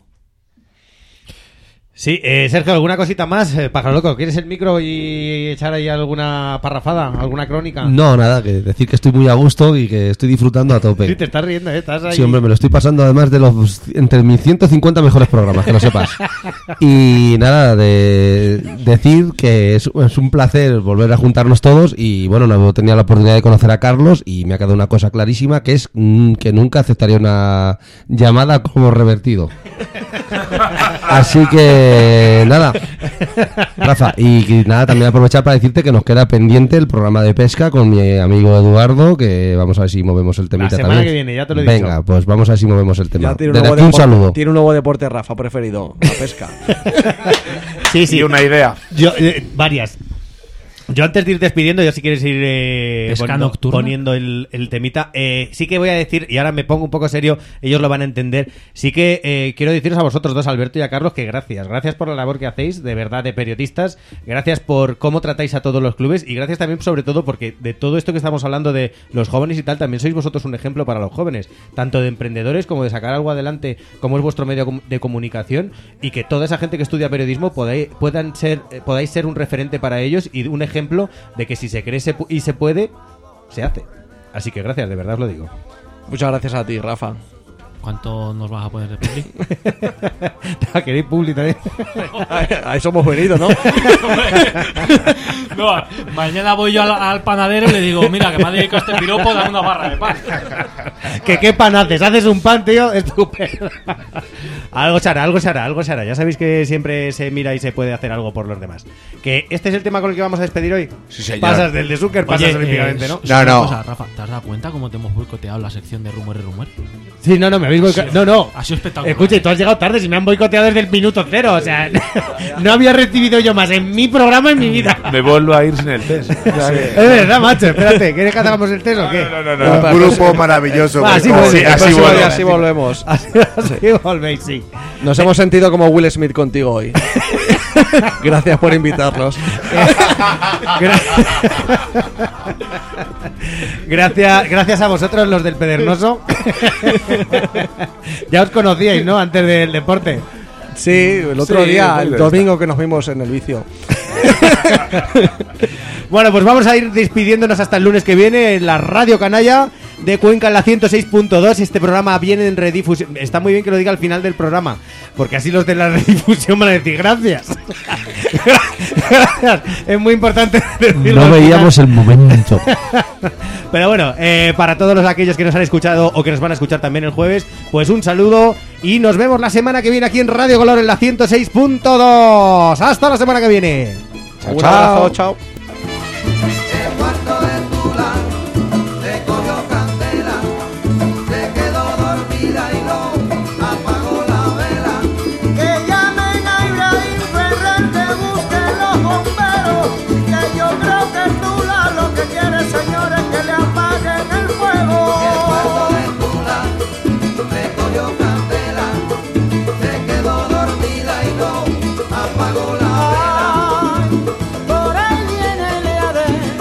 Sí, Sergio, ¿alguna cosita más? Pájaro loco, ¿quieres el micro y echar ahí alguna parrafada, alguna crónica? No, nada, que decir que estoy muy a gusto y que estoy disfrutando a tope. Sí, te estás riendo, estás ahí. Sí, hombre, me lo estoy pasando además de los entre mis 150 mejores programas, que lo sepas. Y nada, de decir que es un placer volver a juntarnos todos y bueno, no tenía la oportunidad de conocer a Carlos y me ha quedado una cosa clarísima, que es que nunca aceptaría una llamada como revertido. Así que nada, Rafa, y nada, también aprovechar para decirte que nos queda pendiente el programa de pesca con mi amigo Eduardo, que vamos a ver si movemos el temita también. La semana que viene, ya te lo he dicho. Venga, pues vamos a ver si movemos el tema. Desde aquí un saludo. Tiene un nuevo deporte, Rafa, preferido, la pesca. Sí. Y una idea. Varias. Yo antes de ir despidiendo, yo si quieres ir poniendo el temita, sí que voy a decir, y ahora me pongo un poco serio, ellos lo van a entender, sí que quiero deciros a vosotros dos, Alberto y a Carlos, que gracias por la labor que hacéis, de verdad, de periodistas, gracias por cómo tratáis a todos los clubes y gracias también sobre todo porque de todo esto que estamos hablando de los jóvenes y tal, también sois vosotros un ejemplo para los jóvenes, tanto de emprendedores como de sacar algo adelante, como es vuestro medio de comunicación, y que toda esa gente que estudia periodismo podáis ser un referente para ellos y un ejemplo de que si se cree y se puede, se hace. Así que gracias, de verdad os lo digo. Muchas gracias a ti, Rafa. ¿Cuánto nos vas a poner de publi? ¿Queréis publi también? A eso hemos venido, ¿no? No, mañana voy yo al panadero y le digo, mira, que me ha dedicado este piropo, dame una barra de pan. ¿Qué pan haces? ¿Haces un pan, tío? Estupendo. Algo se hará. Ya sabéis que siempre se mira y se puede hacer algo por los demás. Que este es el tema con el que vamos a despedir hoy. Sí, señor. Pasas del de Zucker, pasas olímpicamente, ¿no? No. Cosa, Rafa, ¿te has dado cuenta cómo te hemos boicoteado la sección de rumor y rumor? Sí, no, me habéis boicoteado. No. Ha sido espectacular. Escucha, y tú has llegado tarde, si me han boicoteado desde el minuto cero. O sea, no había recibido yo más en mi programa en mi vida. Me vuelvo a ir sin el test. Es verdad, macho, espérate. ¿Quieres que hagamos el test o qué? No. Un grupo maravilloso. Así volvemos. Así volvéis, sí. Nos hemos sentido como Will Smith contigo hoy. Gracias por invitarnos. Gracias a vosotros, los del Pedernoso. Ya os conocíais, ¿no? Antes del deporte. Sí, el otro día, el domingo que nos vimos en el vicio. Bueno, pues vamos a ir despidiéndonos hasta el lunes que viene en la Radio Canalla de Cuenca en la 106.2. Este programa viene en redifusión. Está muy bien que lo diga al final del programa, porque así los de la redifusión van a decir gracias. Gracias. Es muy importante decirlo. No veíamos el momento. Pero bueno, para todos aquellos que nos han escuchado o que nos van a escuchar también el jueves, pues un saludo y nos vemos la semana que viene aquí en Radio Color en la 106.2. Hasta la semana que viene. Un abrazo, chao. El cuarto de Tula le cogió candela, se quedó dormida y no apagó la vela. Que llamen a Ibrahim Ferrer, que busquen los bomberos, que yo creo que Tula lo que quiere, señores, que le apaguen el fuego. El cuarto de Tula le cogió candela, se quedó dormida y no apagó la vela. Por ahí viene el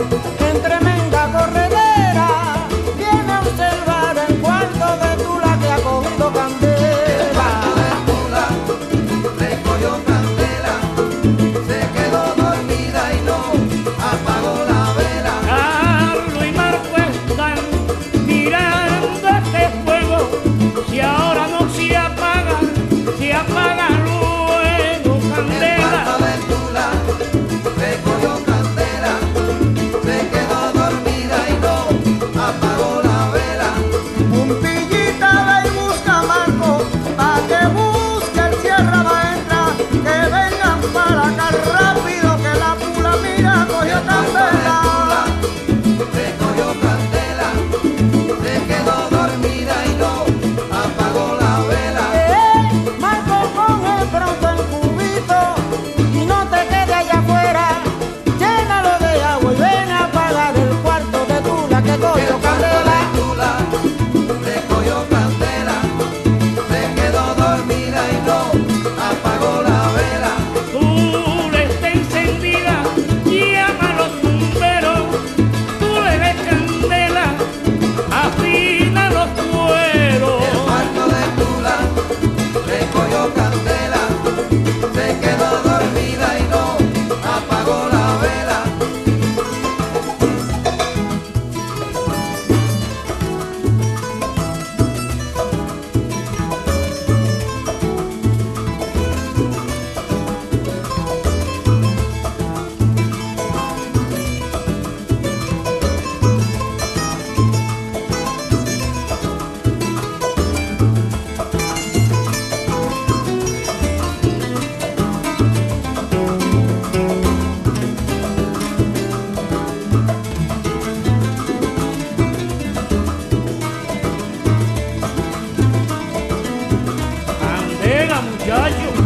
muchacho.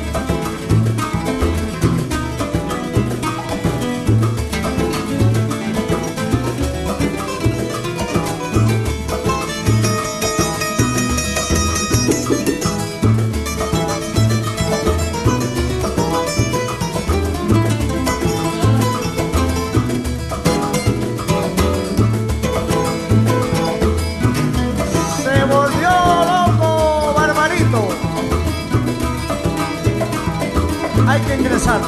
Se volvió loco Barbarito. Hay que ingresarlo.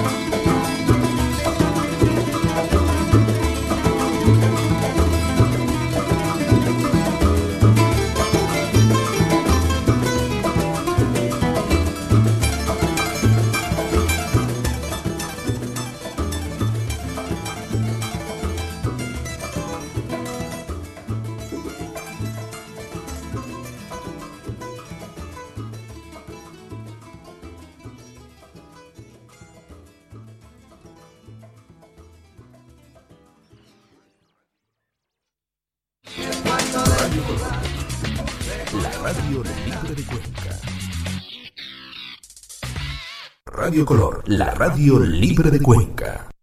La radio libre de Cuenca. Radio Color, la radio libre de Cuenca.